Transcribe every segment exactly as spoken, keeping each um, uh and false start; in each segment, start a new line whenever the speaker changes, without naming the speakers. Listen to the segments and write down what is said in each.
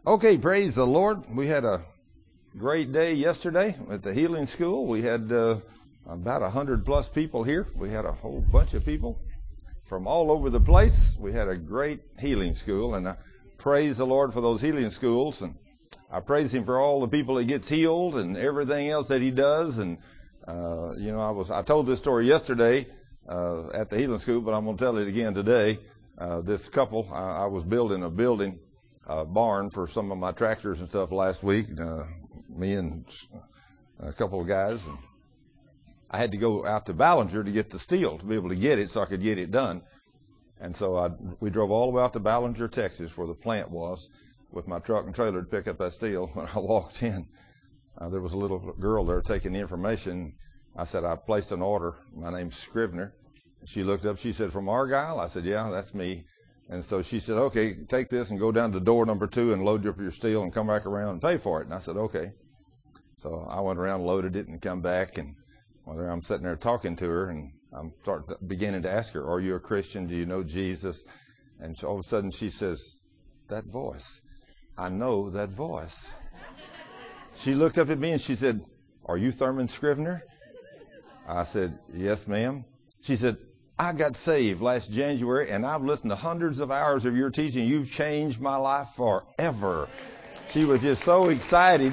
Okay, praise the Lord. We had a great day yesterday at the healing school. We had uh, about a hundred plus people here. We had a whole bunch of people from all over the place. We had a great healing school, and I praise the Lord for those healing schools. And I praise Him for all the people that gets healed and everything else that He does. And uh, you know, I was I told this story yesterday uh, at the healing school, but I'm going to tell it again today. Uh, this couple, I, I was building a building. Uh, barn for some of my tractors and stuff last week, uh, me and a couple of guys, and I had to go out to Ballinger to get the steel to be able to get it so I could get it done. And so I, we drove all the way out to Ballinger, Texas, where the plant was, with my truck and trailer to pick up that steel. When I walked in, uh, there was a little girl there taking the information. I said, I placed an order. My name's Scrivener. She looked up. She said, from Argyle? I said, yeah, that's me. And so she said, okay, take this and go down to door number two and load up your steel and come back around and pay for it. And I said, okay. So I went around, loaded it, and come back. And well, I'm sitting there talking to her, and I'm start beginning to ask her, are you a Christian? Do you know Jesus? And so all of a sudden she says, that voice. I know that voice. She looked up at me and she said, are you Thurman Scrivener? I said, yes, ma'am. She said, I got saved last January, and I've listened to hundreds of hours of your teaching. You've changed my life forever. She was just so excited.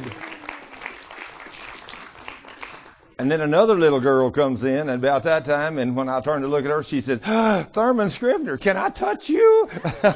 And then another little girl comes in, and about that time, and when I turned to look at her, she said, ah, Thurman Scrivener, can I touch you?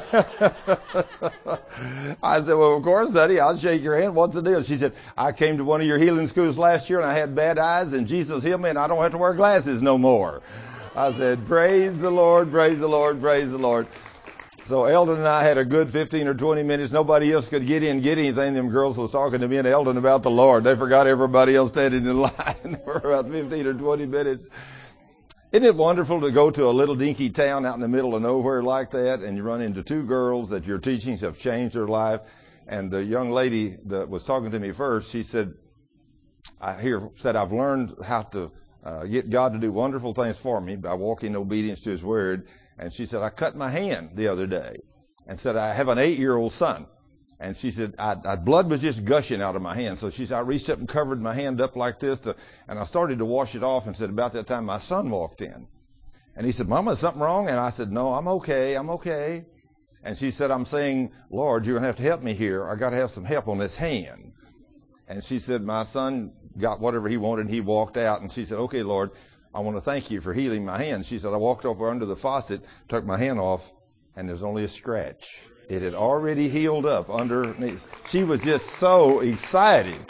I said, well, of course, Daddy, I'll shake your hand. What's the deal? She said, I came to one of your healing schools last year, and I had bad eyes, and Jesus healed me, and I don't have to wear glasses no more. I said, praise the Lord, praise the Lord, praise the Lord. So Eldon and I had a good fifteen or twenty minutes. Nobody else could get in, get anything. Them girls was talking to me and Eldon about the Lord. They forgot everybody else standing in line for about fifteen or twenty minutes. Isn't it wonderful to go to a little dinky town out in the middle of nowhere like that, and you run into two girls that your teachings have changed their life? And the young lady that was talking to me first, she said, I hear, said, I've learned how to Uh, get God to do wonderful things for me by walking in obedience to His Word. And she said, I cut my hand the other day, and said, I have an eight-year-old son. And she said, I, I, blood was just gushing out of my hand. So she said, I reached up and covered my hand up like this, to, and I started to wash it off, and said, about that time my son walked in. And he said, Mama, is something wrong? And I said, no, I'm okay, I'm okay. And she said, I'm saying, Lord, you're going to have to help me here. I got to have some help on this hand. And she said, my son got whatever he wanted, and he walked out. And she said, okay, Lord, I want to thank you for healing my hand. She said, I walked over under the faucet, took my hand off, and there's only a scratch. It had already healed up underneath. She was just so excited.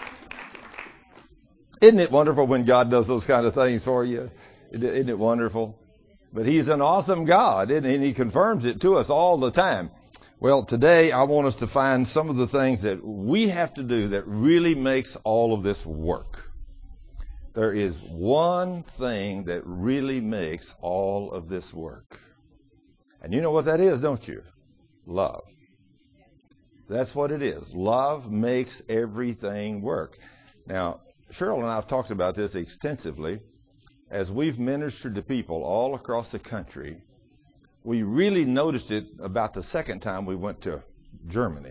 Isn't it wonderful when God does those kind of things for you? Isn't it wonderful? But He's an awesome God, isn't He? And He confirms it to us all the time. Well, today I want us to find some of the things that we have to do that really makes all of this work. There is one thing that really makes all of this work. And you know what that is, don't you? Love. That's what it is. Love makes everything work. Now, Cheryl and I have talked about this extensively. As we've ministered to people all across the country, we really noticed it about the second time we went to Germany.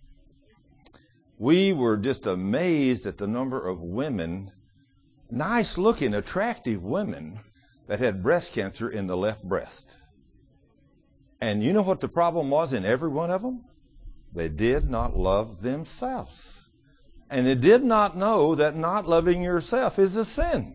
We were just amazed at the number of women, nice-looking, attractive women, that had breast cancer in the left breast. And you know what the problem was in every one of them? They did not love themselves. And they did not know that not loving yourself is a sin.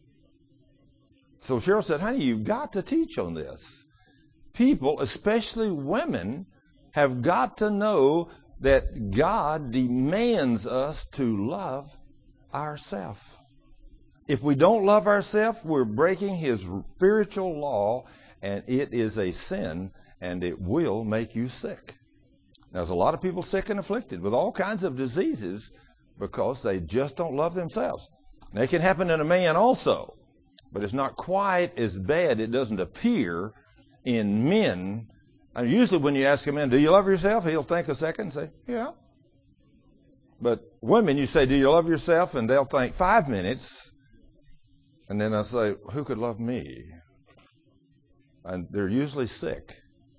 So Cheryl said, honey, you've got to teach on this. People, especially women, have got to know that God demands us to love ourselves. If we don't love ourselves, we're breaking His spiritual law, and it is a sin, and it will make you sick. Now, there's a lot of people sick and afflicted with all kinds of diseases because they just don't love themselves. Now, it can happen in a man also, but it's not quite as bad. It doesn't appear in men. And usually when you ask a man, do you love yourself? He'll think a second and say, yeah. But women, you say, do you love yourself? And they'll think five minutes. And then I say, who could love me? And they're usually sick.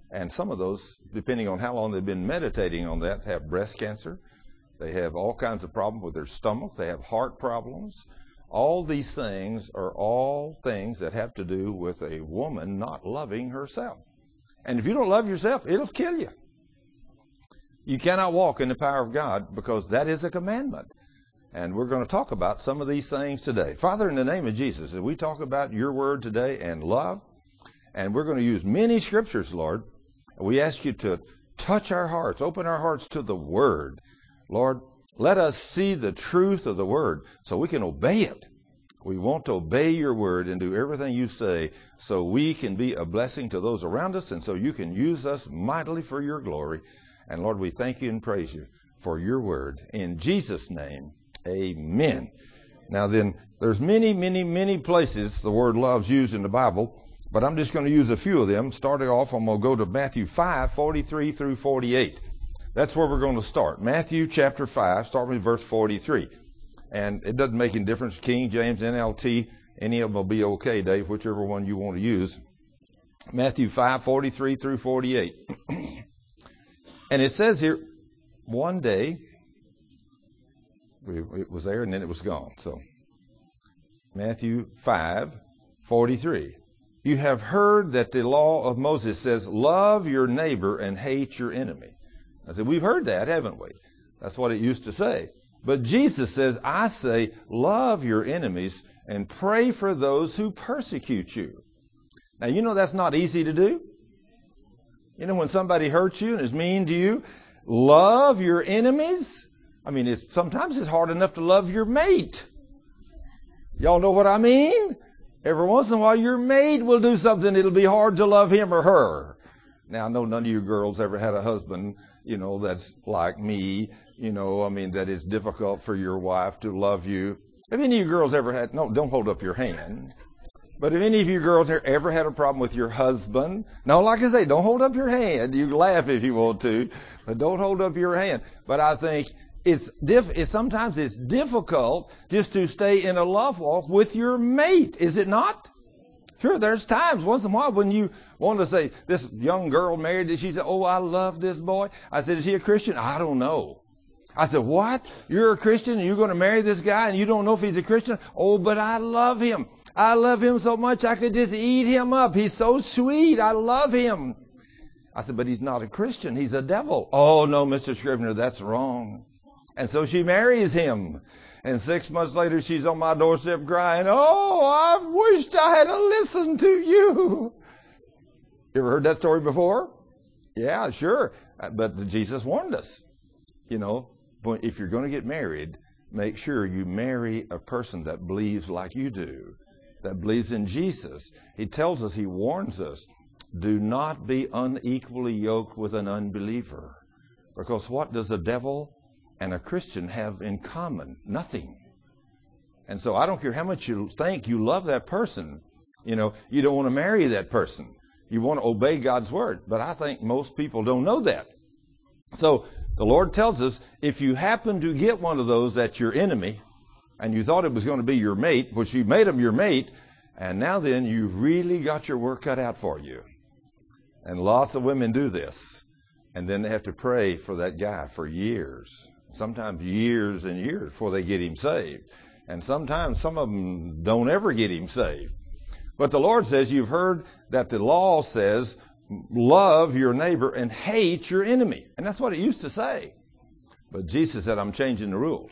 And some of those, depending on how long they've been meditating on that, have breast cancer. They have all kinds of problems with their stomach. They have heart problems. All these things are all things that have to do with a woman not loving herself. And if you don't love yourself, it'll kill you. You cannot walk in the power of God because that is a commandment. And we're going to talk about some of these things today. Father, in the name of Jesus, as we talk about your word today and love, and we're going to use many scriptures, Lord, we ask you to touch our hearts, open our hearts to the word. Lord, let us see the truth of the word so we can obey it. We want to obey your word and do everything you say so we can be a blessing to those around us and so you can use us mightily for your glory. And Lord, we thank you and praise you for your word. In Jesus' name, amen. Now then, there's many, many, many places the word love's used in the Bible, but I'm just going to use a few of them. Starting off, I'm going to go to Matthew five, forty-three through forty-eight. That's where we're going to start. Matthew chapter five, starting with verse forty-three. And it doesn't make any difference, King James, N L T, any of them will be okay, Dave, whichever one you want to use. Matthew five, forty-three through forty-eight. And it says here, one day, it was there and then it was gone. So, Matthew five, forty-three. You have heard that the law of Moses says, love your neighbor and hate your enemy. I said, we've heard that, haven't we? That's what it used to say. But Jesus says, I say, love your enemies and pray for those who persecute you. Now, you know that's not easy to do. You know, when somebody hurts you and is mean to you, love your enemies. I mean, it's, sometimes it's hard enough to love your mate. Y'all know what I mean? Every once in a while, your mate will do something. It'll be hard to love him or her. Now, I know none of you girls ever had a husband, you know, that's like me. You know, I mean, that it's difficult for your wife to love you. If any of you girls ever had, no, don't hold up your hand. But if any of you girls ever had a problem with your husband, no, like I say, don't hold up your hand. You laugh if you want to, but don't hold up your hand. But I think it's diff, it's sometimes it's difficult just to stay in a love walk with your mate, is it not? Sure, there's times once in a while when you want to say, this young girl married, she said, oh, I love this boy. I said, is he a Christian? I don't know. I said, what? You're a Christian and you're going to marry this guy and you don't know if he's a Christian? Oh, but I love him. I love him so much I could just eat him up. He's so sweet. I love him. I said, but he's not a Christian. He's a devil. Oh, no, Mister Scrivener, that's wrong. And so she marries him. And six months later, she's on my doorstep crying, oh, I wished I had listened to you. You ever heard that story before? Yeah, sure. But Jesus warned us, you know, if you're going to get married, make sure you marry a person that believes like you do, that believes in Jesus. He tells us, he warns us, do not be unequally yoked with an unbeliever. Because what does a devil and a Christian have in common? Nothing. And so I don't care how much you think you love that person, you know, you don't want to marry that person. You want to obey God's word. But I think most people don't know that. So the Lord tells us, if you happen to get one of those that's your enemy, and you thought it was going to be your mate, which you made him your mate, and now then you really got your work cut out for you. And lots of women do this. And then they have to pray for that guy for years. Sometimes years and years before they get him saved. And sometimes some of them don't ever get him saved. But the Lord says, you've heard that the law says, love your neighbor and hate your enemy. And that's what it used to say. But Jesus said, I'm changing the rules.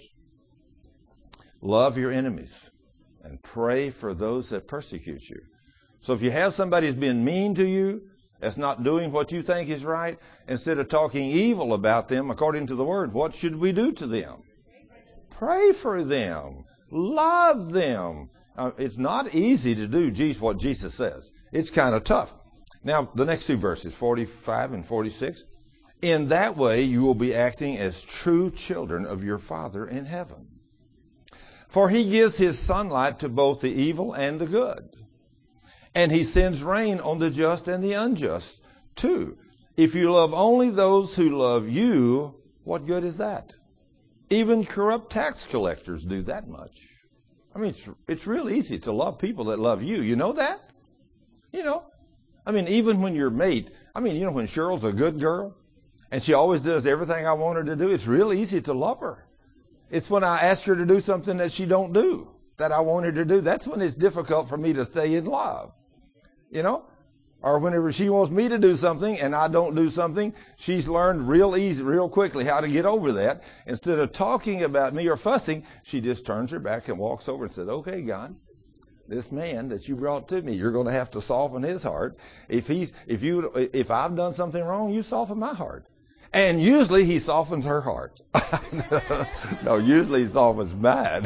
Love your enemies and pray for those that persecute you. So if you have somebody who's been mean to you, that's not doing what you think is right, instead of talking evil about them according to the word, what should we do to them? Pray for them. Love them. Uh, it's not easy to do what Jesus says. It's kind of tough. Now, the next two verses, forty-five and forty-six. In that way, you will be acting as true children of your Father in heaven. For he gives his sunlight to both the evil and the good. And he sends rain on the just and the unjust, too. If you love only those who love you, what good is that? Even corrupt tax collectors do that much. I mean, it's, it's real easy to love people that love you. You know that? You know, I mean, even when your mate, I mean, you know, when Cheryl's a good girl and she always does everything I want her to do, it's real easy to love her. It's when I ask her to do something that she don't do, that I want her to do. That's when it's difficult for me to stay in love. You know? Or whenever she wants me to do something and I don't do something, she's learned real easy, real quickly how to get over that. Instead of talking about me or fussing, she just turns her back and walks over and says, okay, God, this man that you brought to me, you're going to have to soften his heart. If he's, if you, if I've done something wrong, you soften my heart. And usually he softens her heart. No, usually he softens mine.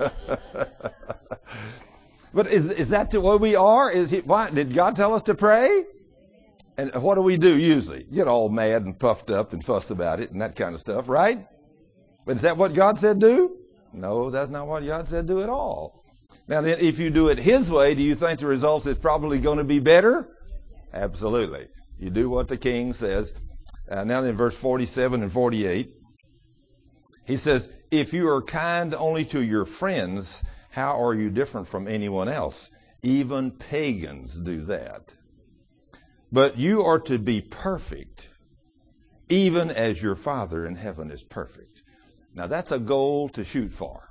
But is is that the way we are? Is he, why did God tell us to pray? And what do we do usually? Get all mad and puffed up and fuss about it and that kind of stuff, right? But is that what God said do? No, that's not what God said do at all. Now then, if you do it His way, do you think the results is probably going to be better? Absolutely. You do what the King says. Uh, now in verse forty-seven and forty-eight, he says, if you are kind only to your friends, how are you different from anyone else? Even pagans do that. But you are to be perfect, even as your Father in heaven is perfect. Now that's a goal to shoot for.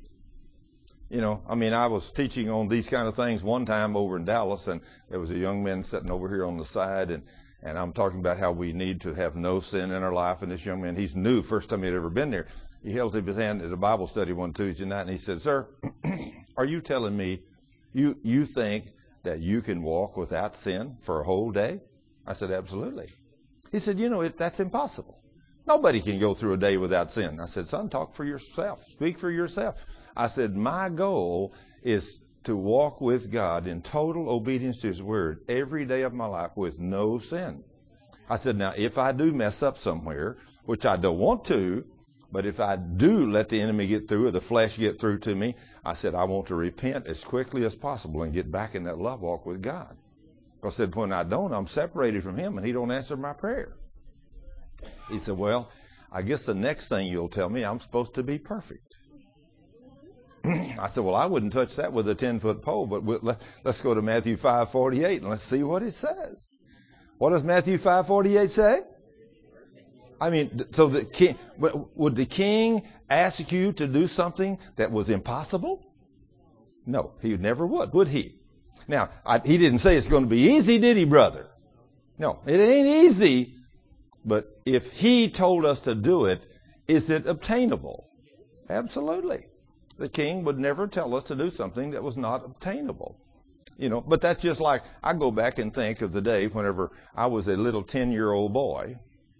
You know, I mean, I was teaching on these kind of things one time over in Dallas, and there was a young man sitting over here on the side, and, and I'm talking about how we need to have no sin in our life. And this young man, he's new, first time he'd ever been there. He held up his hand at a Bible study one Tuesday night, and he said, sir, are you telling me you you think that you can walk without sin for a whole day? I said, absolutely. He said, you know, it, that's impossible. Nobody can go through a day without sin. I said, son, talk for yourself. Speak for yourself. I said, my goal is to walk with God in total obedience to His Word every day of my life with no sin. I said, now, if I do mess up somewhere, which I don't want to, but if I do let the enemy get through or the flesh get through to me, I said, I want to repent as quickly as possible and get back in that love walk with God. I said, when I don't, I'm separated from Him and He don't answer my prayer. He said, well, I guess the next thing you'll tell me, I'm supposed to be perfect. I said, well, I wouldn't touch that with a ten-foot pole, but we'll, let's go to Matthew five forty-eight and let's see what it says. What does Matthew five forty-eight say? I mean, so the king, would the king ask you to do something that was impossible? No, he never would, would he? Now, I, he didn't say it's going to be easy, did he, brother? No, it ain't easy. But if he told us to do it, is it obtainable? Absolutely. The king would never tell us to do something that was not obtainable. You know, but that's just like, I go back and think of the day whenever I was a little ten-year-old boy.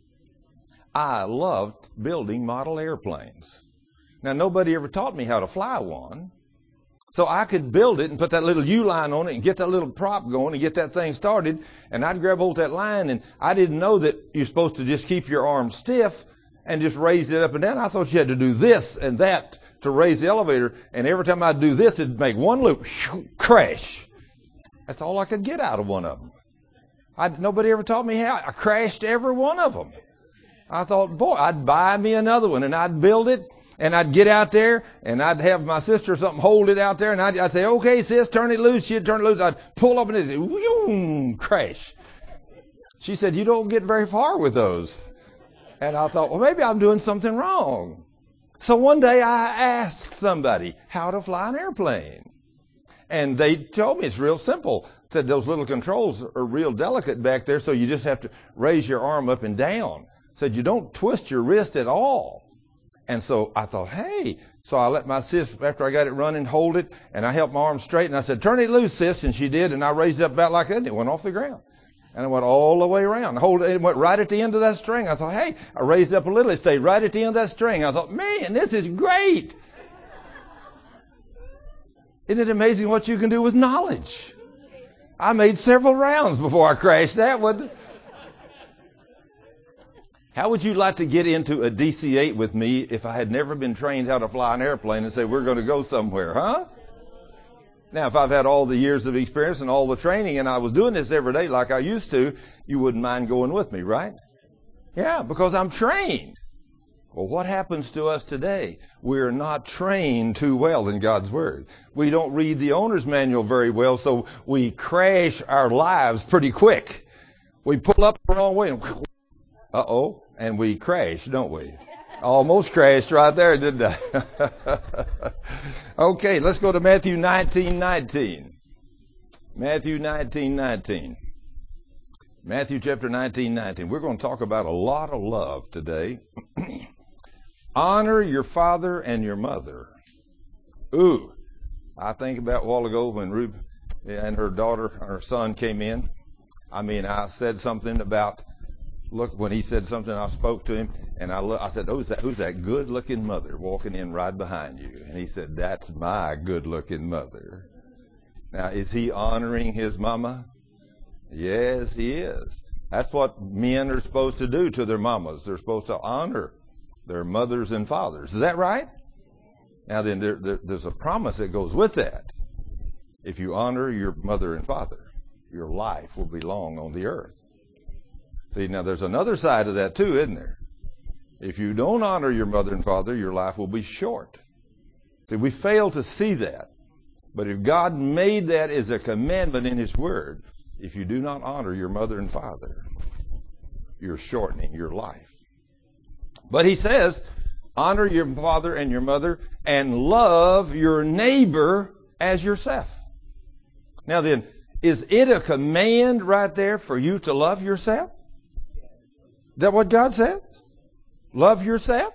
I loved building model airplanes. Now, nobody ever taught me how to fly one. So I could build it and put that little U-line on it and get that little prop going and get that thing started. And I'd grab hold of that line, and I didn't know that you're supposed to just keep your arm stiff and just raise it up and down. I thought you had to do this and that to raise the elevator. And every time I'd do this, it'd make one loop, crash. That's all I could get out of one of them. I, nobody ever taught me how. I crashed every one of them. I thought, boy, I'd buy me another one, and I'd build it, and I'd get out there, and I'd have my sister or something hold it out there, and I'd, I'd say, okay, sis, turn it loose. She'd turn it loose. I'd pull up, and it'd whoom, crash. She said, you don't get very far with those. And I thought, well, maybe I'm doing something wrong. So one day I asked somebody how to fly an airplane. And they told me it's real simple. Said those little controls are real delicate back there, so you just have to raise your arm up and down. Said you don't twist your wrist at all. And so I thought, hey. So I let my sis, after I got it running, hold it, and I helped my arm straight, and I said, turn it loose, sis, and she did, and I raised it up about like that, and it went off the ground. And it went all the way around. Hold it, it went right at the end of that string. I thought, hey, I raised it up a little, it stayed right at the end of that string. I thought, man, this is great. Isn't it amazing what you can do with knowledge? I made several rounds before I crashed that one. How would you like to get into a D C eight with me if I had never been trained how to fly an airplane and say, we're going to go somewhere, huh? Now, if I've had all the years of experience and all the training and I was doing this every day like I used to, you wouldn't mind going with me, right? Yeah, because I'm trained. Well, what happens to us today? We're not trained too well in God's Word. We don't read the owner's manual very well, so we crash our lives pretty quick. We pull up the wrong way and uh-oh, and we crash, don't we? Almost crashed right there, didn't I? Okay, let's go to Matthew nineteen nineteen. Matthew nineteen nineteen. Matthew chapter nineteen nineteen. We're going to talk about a lot of love today. Honor your father and your mother. Ooh, I think about a while ago when Ruth and her daughter, her son came in. I mean, I said something about, look, when he said something, I spoke to him, and I, look, I said, oh, who's that, who's that good-looking mother walking in right behind you? And he said, that's my good-looking mother. Now, is he honoring his mama? Yes, he is. That's what men are supposed to do to their mamas. They're supposed to honor their mothers and fathers. Is that right? Now then, there, there, there's a promise that goes with that. If you honor your mother and father, your life will be long on the earth. See, now there's another side of that too, isn't there? If you don't honor your mother and father, your life will be short. See, we fail to see that. But if God made that as a commandment in His Word, if you do not honor your mother and father, you're shortening your life. But He says, honor your father and your mother and love your neighbor as yourself. Now then, is it a command right there for you to love yourself? Is that what God said? Love yourself?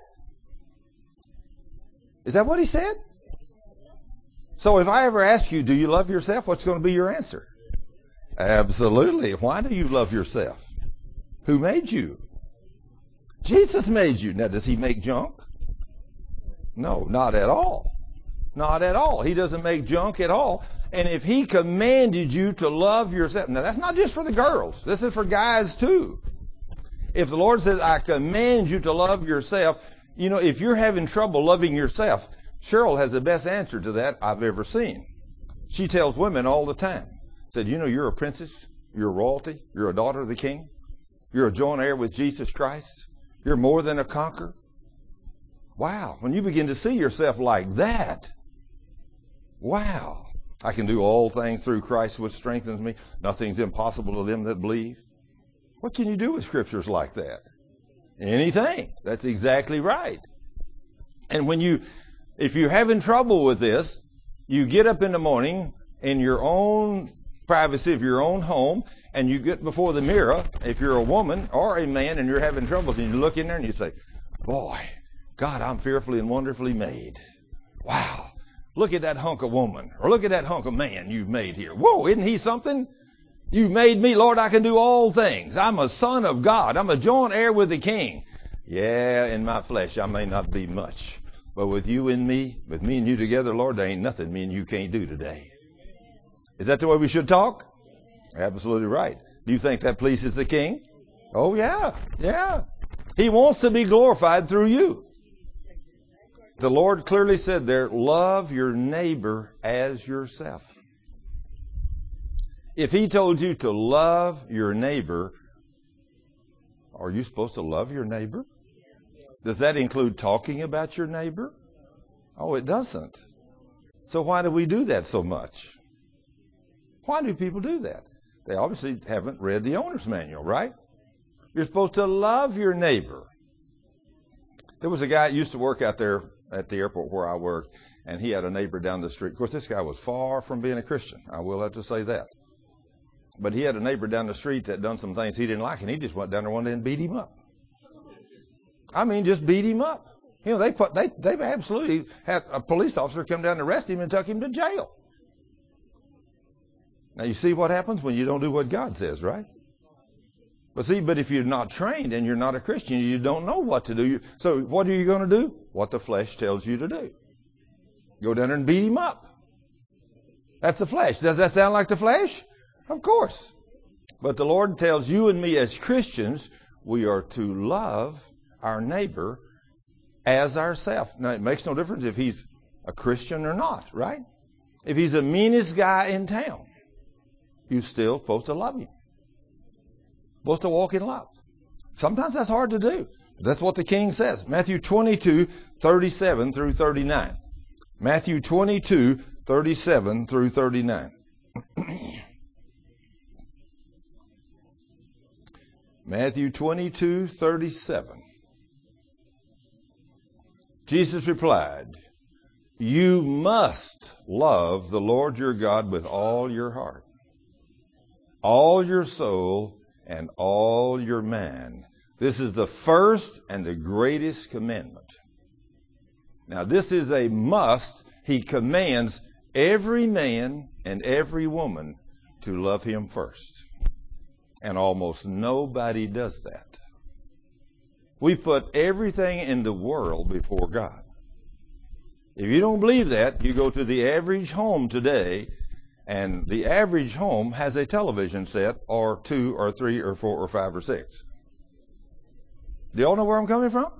Is that what He said? So if I ever ask you, do you love yourself? What's going to be your answer? Absolutely. Why do you love yourself? Who made you? Jesus made you. Now, does He make junk? No, not at all. Not at all. He doesn't make junk at all. And if He commanded you to love yourself, now that's not just for the girls. This is for guys too. If the Lord says, I command you to love yourself, you know, if you're having trouble loving yourself, Cheryl has the best answer to that I've ever seen. She tells women all the time, said, you know, you're a princess, you're royalty, you're a daughter of the King, you're a joint heir with Jesus Christ, you're more than a conqueror. Wow, when you begin to see yourself like that, wow, I can do all things through Christ which strengthens me. Nothing's impossible to them that believe. What can you do with scriptures like that? Anything. That's exactly right. And when you, if you're having trouble with this, you get up in the morning in your own privacy of your own home, and you get before the mirror, if you're a woman or a man and you're having troubles, and you look in there and you say, boy, God, I'm fearfully and wonderfully made. Wow. Look at that hunk of woman, or look at that hunk of man you've made here. Whoa, isn't he something? You made me, Lord, I can do all things. I'm a son of God. I'm a joint heir with the King. Yeah, in my flesh, I may not be much. But with you and me, with me and you together, Lord, there ain't nothing me and you can't do today. Is that the way we should talk? Absolutely right. Do you think that pleases the King? Oh, yeah, yeah. He wants to be glorified through you. The Lord clearly said there, love your neighbor as yourself. If He told you to love your neighbor, are you supposed to love your neighbor? Does that include talking about your neighbor? Oh, it doesn't. So why do we do that so much? Why do people do that? They obviously haven't read the owner's manual, right? You're supposed to love your neighbor. There was a guy that used to work out there at the airport where I worked, and he had a neighbor down the street. Of course, this guy was far from being a Christian. I will have to say that. But he had a neighbor down the street that done some things he didn't like, and he just went down there one day and beat him up. I mean, just beat him up. You know, they put they they absolutely had a police officer come down and arrest him and took him to jail. Now you see what happens when you don't do what God says, right? But see, but if you're not trained and you're not a Christian, you don't know what to do. So what are you going to do? What the flesh tells you to do. Go down there and beat him up. That's the flesh. Does that sound like the flesh? Of course. But the Lord tells you and me as Christians, we are to love our neighbor as ourselves. Now, it makes no difference if he's a Christian or not, right? If he's the meanest guy in town, you're still supposed to love him. Supposed to walk in love. Sometimes that's hard to do That's what the king says. Matthew twenty-two, thirty-seven through thirty-nine. Matthew twenty-two, thirty-seven through thirty-nine. Matthew twenty-two, thirty-seven. Jesus replied, "You must love the Lord your God with all your heart, all your soul, and all your mind. This is the first and the greatest commandment." Now, this is a must. He commands every man and every woman to love him first. And almost nobody does that. We put everything in the world before God. If you don't believe that, you go to the average home today, and the average home has a television set, or two, or three, or four, or five, or six. Do y'all know where I'm coming from?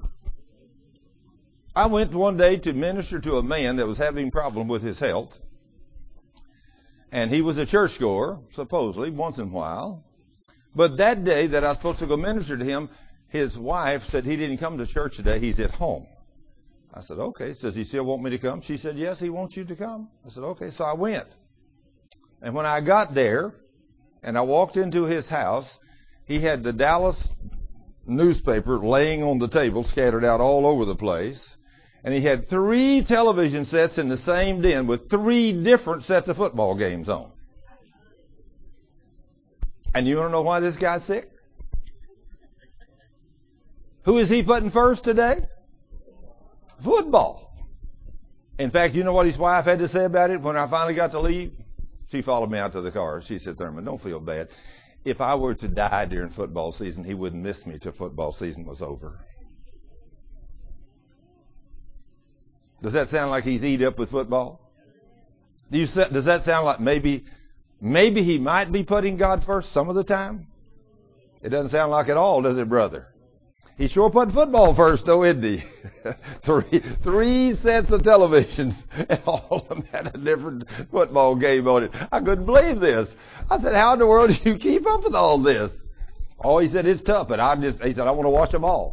I went one day to minister to a man that was having a problem with his health. And he was a churchgoer, supposedly, once in a while. But that day that I was supposed to go minister to him, his wife said he didn't come to church today, he's at home. I said, okay. Does he still want me to come? She said, yes, he wants you to come. I said, okay. So I went. And when I got there, and I walked into his house, he had the Dallas newspaper laying on the table, scattered out all over the place. And he had three television sets in the same den with three different sets of football games on. And you want to know why this guy's sick? Who is he putting first today? Football. In fact, you know what his wife had to say about it when I finally got to leave? She followed me out to the car. She said, Thurman, don't feel bad. If I were to die during football season, he wouldn't miss me till football season was over. Does that sound like he's eat up with football? Do you, does that sound like maybe, maybe he might be putting God first some of the time? It doesn't sound like it all, does it, brother? He sure put football first, though, isn't he? three, three sets of televisions, and all of them had a different football game on it. I couldn't believe this. I said, how in the world do you keep up with all this? Oh, he said, it's tough, but I just, he said, I want to watch them all.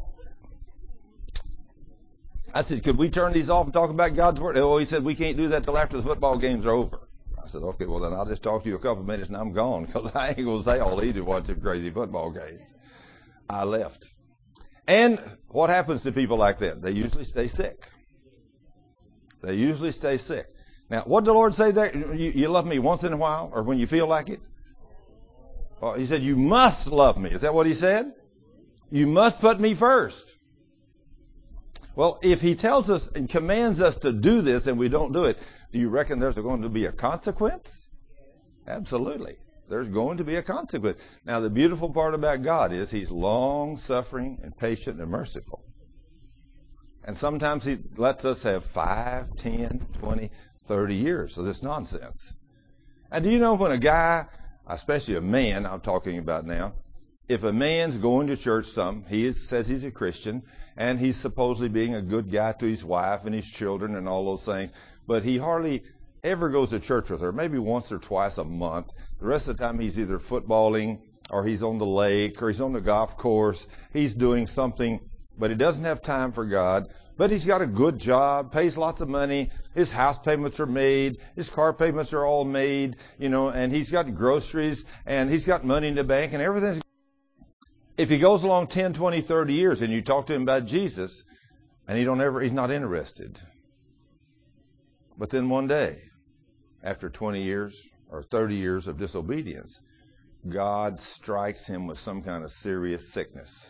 I said, could we turn these off and talk about God's Word? Oh, he said, we can't do that till after the football games are over. I said, okay, well, then I'll just talk to you a couple of minutes and I'm gone, because I ain't going to say all he did watch them crazy football games. I left. And what happens to people like that? They usually stay sick. They usually stay sick. Now, what did the Lord say there? You, you love me once in a while, or when you feel like it? Oh, he said, you must love me. Is that what he said? You must put me first. Well, if he tells us and commands us to do this and we don't do it, do you reckon there's going to be a consequence? Absolutely. There's going to be a consequence. Now, the beautiful part about God is he's long-suffering and patient and merciful. And sometimes he lets us have five, ten, twenty, thirty years of this nonsense. And do you know when a guy, especially a man I'm talking about now, if a man's going to church some, he is, says he's a Christian, and he's supposedly being a good guy to his wife and his children and all those things, but he hardly ever goes to church with her, maybe once or twice a month. The rest of the time he's either footballing, or he's on the lake, or he's on the golf course. He's doing something, but he doesn't have time for God. But he's got a good job, pays lots of money. His house payments are made. His car payments are all made, you know, and he's got groceries, and he's got money in the bank, and everything's. If he goes along ten, twenty, thirty years and you talk to him about Jesus, and he don't ever, he's not interested. But then one day, after twenty years or thirty years of disobedience, God strikes him with some kind of serious sickness.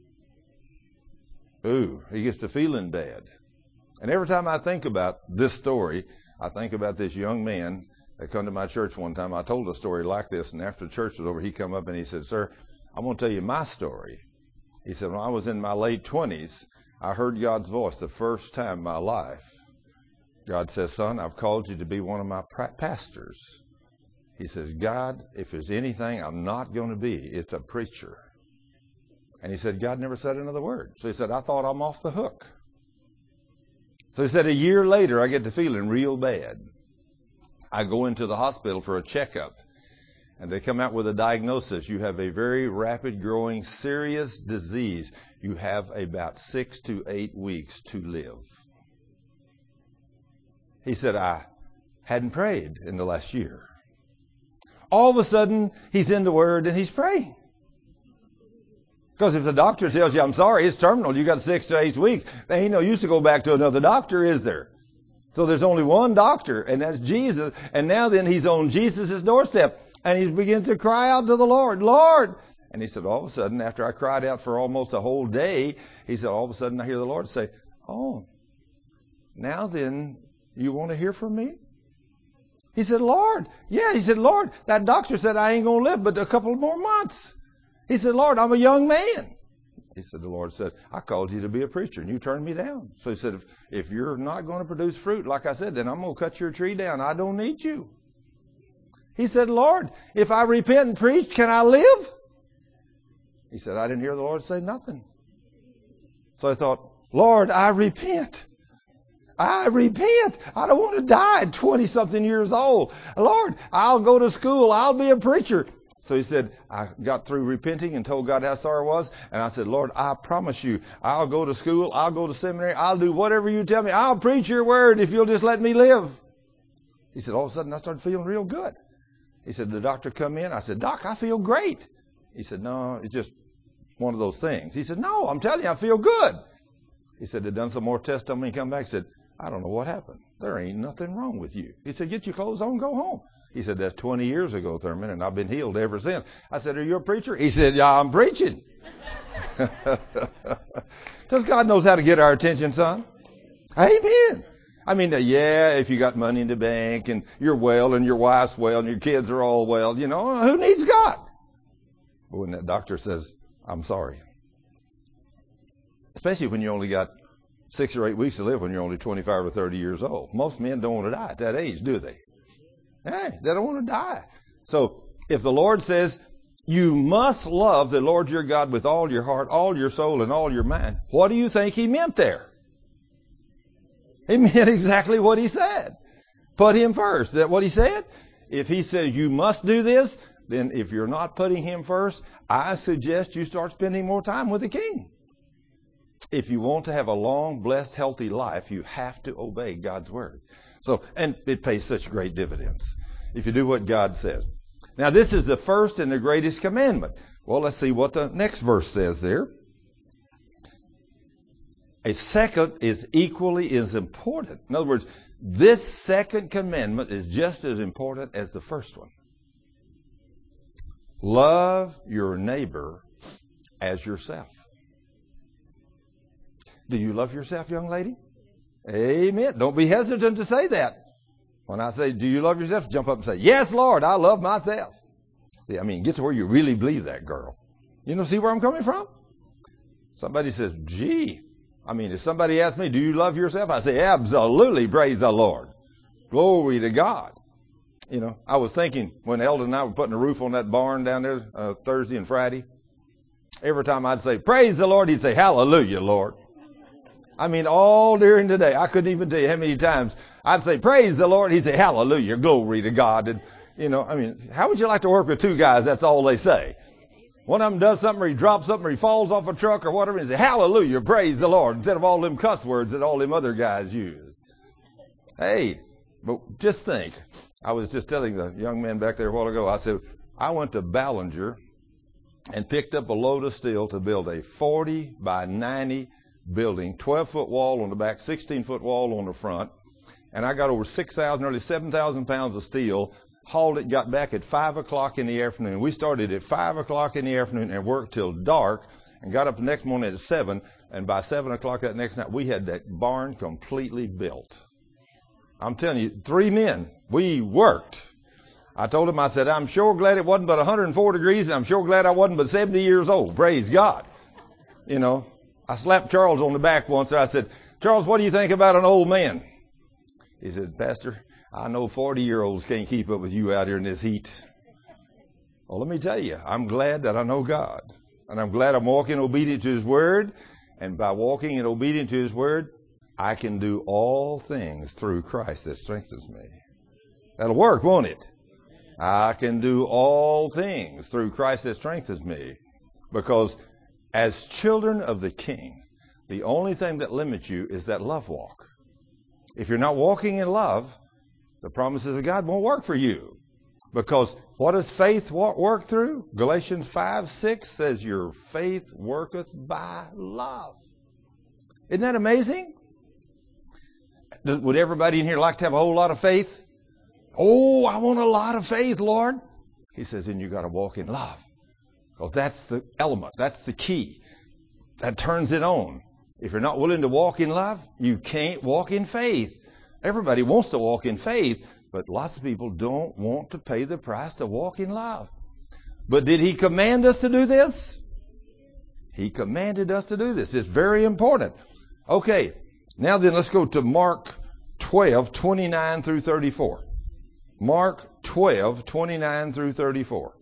Ooh, he gets to feeling bad. And every time I think about this story, I think about this young man that come to my church one time. I told a story like this, and after the church was over, he come up and he said, sir, I'm going to tell you my story. He said, when I was in my late twenties, I heard God's voice the first time in my life. God says, son, I've called you to be one of my pastors. He says, God, if there's anything I'm not going to be, it's a preacher. And he said, God never said another word. So he said, I thought I'm off the hook. So he said, a year later, I get to feeling real bad. I go into the hospital for a checkup. And they come out with a diagnosis. You have a very rapid growing serious disease. You have about six to eight weeks to live. He said, I hadn't prayed in the last year. All of a sudden, he's in the Word and he's praying. Because if the doctor tells you, I'm sorry, it's terminal, you got six to eight weeks, there ain't no use to go back to another doctor, is there? So there's only one doctor, and that's Jesus. And now then he's on Jesus' doorstep. And he begins to cry out to the Lord, Lord. And he said, all of a sudden, after I cried out for almost a whole day, he said, all of a sudden I hear the Lord say, oh, now then, you want to hear from me? He said, Lord. Yeah, he said, Lord, that doctor said I ain't going to live but a couple more months. He said, Lord, I'm a young man. He said, the Lord said, I called you to be a preacher and you turned me down. So he said, if, if you're not going to produce fruit, like I said, then I'm going to cut your tree down. I don't need you. He said, Lord, if I repent and preach, can I live? He said, I didn't hear the Lord say nothing. So I thought, Lord, I repent. I repent. I don't want to die at twenty-something years old. Lord, I'll go to school. I'll be a preacher. So he said, I got through repenting and told God how sorry I was. And I said, Lord, I promise you, I'll go to school. I'll go to seminary. I'll do whatever you tell me. I'll preach your word if you'll just let me live. He said, all of a sudden I started feeling real good. He said, the doctor come in. I said, Doc, I feel great. He said, no, it's just one of those things. He said, no, I'm telling you, I feel good. He said, they done some more tests on me and come back. He said, I don't know what happened. There ain't nothing wrong with you. He said, get your clothes on, go home. He said, that's twenty years ago, Thurman, and I've been healed ever since. I said, are you a preacher? He said, yeah, I'm preaching. Because God knows how to get our attention, son. Amen. I mean, uh, yeah, if you got money in the bank and you're well and your wife's well and your kids are all well, you know, who needs God? But when that doctor says, I'm sorry. Especially when you only got six or eight weeks to live when you're only twenty-five or thirty years old. Most men don't want to die at that age, do they? Hey, they don't want to die. So if the Lord says, you must love the Lord your God with all your heart, all your soul, and all your mind, what do you think he meant there? He meant exactly what he said. Put him first. Is that what he said? If he says you must do this, then if you're not putting him first, I suggest you start spending more time with the King. If you want to have a long, blessed, healthy life, you have to obey God's word. So, and it pays such great dividends if you do what God says. Now, this is the first and the greatest commandment. Well, let's see what the next verse says there. A second is equally as important. In other words, this second commandment is just as important as the first one. Love your neighbor as yourself. Do you love yourself, young lady? Amen. Don't be hesitant to say that. When I say, do you love yourself? Jump up and say, yes, Lord, I love myself. See, I mean, get to where you really believe that, girl. You know, see where I'm coming from? Somebody says, gee. I mean, if somebody asks me, do you love yourself? I say, absolutely, praise the Lord. Glory to God. You know, I was thinking when Eldon and I were putting a roof on that barn down there uh, Thursday and Friday, every time I'd say, praise the Lord, he'd say, hallelujah, Lord. I mean, all during the day, I couldn't even tell you how many times I'd say, praise the Lord. He'd say, hallelujah, glory to God. And, you know, I mean, how would you like to work with two guys? That's all they say. One of them does something or he drops something or he falls off a truck or whatever and say, hallelujah, praise the Lord, instead of all them cuss words that all them other guys use. Hey, but just think. I was just telling the young man back there a while ago, I said, I went to Ballinger and picked up a load of steel to build a forty by ninety building, twelve foot wall on the back, sixteen foot wall on the front. And I got over six thousand, nearly seven thousand pounds of steel, hauled it, got back at five o'clock in the afternoon. We started at five o'clock in the afternoon and worked till dark and got up the next morning at seven. And by seven o'clock that next night, we had that barn completely built. I'm telling you, three men, we worked. I told him, I said, I'm sure glad it wasn't but one hundred four degrees, and I'm sure glad I wasn't but seventy years old. Praise God. You know, I slapped Charles on the back once. I said, Charles, what do you think about an old man? He said, Pastor, I know forty-year-olds can't keep up with you out here in this heat. Well, let me tell you, I'm glad that I know God. And I'm glad I'm walking obedient to His Word. And by walking and obedient to His Word, I can do all things through Christ that strengthens me. That'll work, won't it? I can do all things through Christ that strengthens me. Because as children of the King, the only thing that limits you is that love walk. If you're not walking in love, the promises of God won't work for you. Because what does faith work through? Galatians five, six says your faith worketh by love. Isn't that amazing? Would everybody in here like to have a whole lot of faith? Oh, I want a lot of faith, Lord. He says, then you got to walk in love. Because that's the element. That's the key. That turns it on. If you're not willing to walk in love, you can't walk in faith. Everybody wants to walk in faith, but lots of people don't want to pay the price to walk in love. But did he command us to do this? He commanded us to do this. It's very important. Okay, now then let's go to Mark twelve, twenty-nine through thirty-four. Mark twelve, twenty-nine through thirty-four.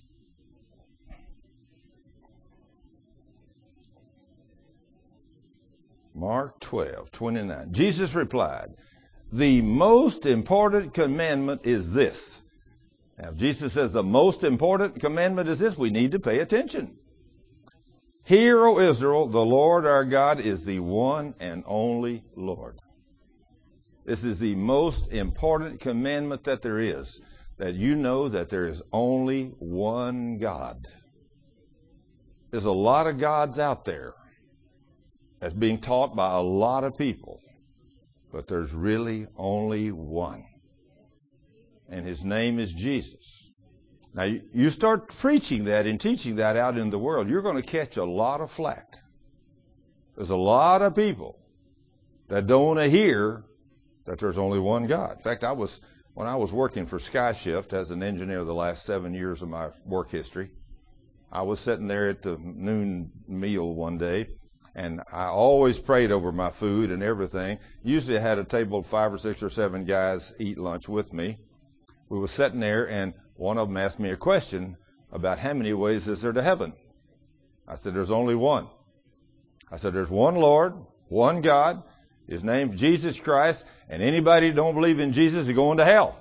Mark twelve, twenty-nine. Jesus replied, the most important commandment is this. Now, if Jesus says the most important commandment is this, we need to pay attention. Hear, O Israel, the Lord our God is the one and only Lord. This is the most important commandment that there is, that you know that there is only one God. There's a lot of gods out there that's being taught by a lot of people, but there's really only one. And his name is Jesus. Now, you start preaching that and teaching that out in the world, you're going to catch a lot of flack. There's a lot of people that don't want to hear that there's only one God. In fact, I was when I was working for SkyShift as an engineer the last seven years of my work history, I was sitting there at the noon meal one day, and I always prayed over my food and everything. Usually I had a table of five or six or seven guys eat lunch with me. We were sitting there, and one of them asked me a question about how many ways is there to heaven. I said, there's only one. I said, there's one Lord, one God. His name's Jesus Christ, and anybody who don't believe in Jesus is going to hell.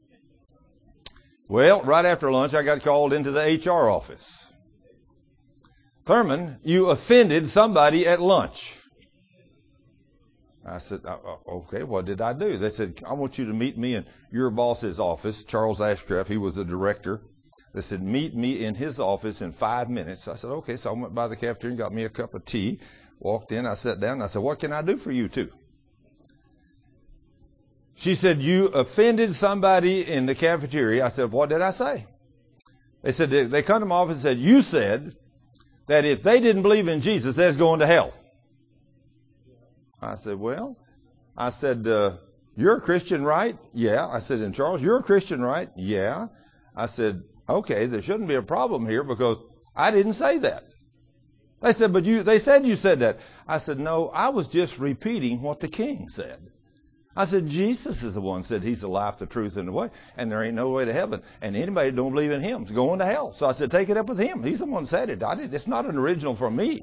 Well, right after lunch, I got called into the H R office. Thurman, you offended somebody at lunch. I said, okay, what did I do? They said, I want you to meet me in your boss's office, Charles Ashcraft. He was the director. They said, meet me in his office in five minutes. I said, okay. So I went by the cafeteria and got me a cup of tea, walked in, I sat down, and I said, what can I do for you two? She said, you offended somebody in the cafeteria. I said, what did I say? They said, they come to my office and said, you said that if they didn't believe in Jesus, they're going to hell. I said, well, I said, uh, you're a Christian, right? Yeah. I said, and Charles, you're a Christian, right? Yeah. I said, okay, there shouldn't be a problem here because I didn't say that. They said, but you, they said you said that. I said, no, I was just repeating what the king said. I said, Jesus is the one who said he's the life, the truth, and the way, and there ain't no way to heaven. And anybody who don't believe in him is going to hell. So I said, take it up with him. He's the one who said it. I did. It's not an original from me.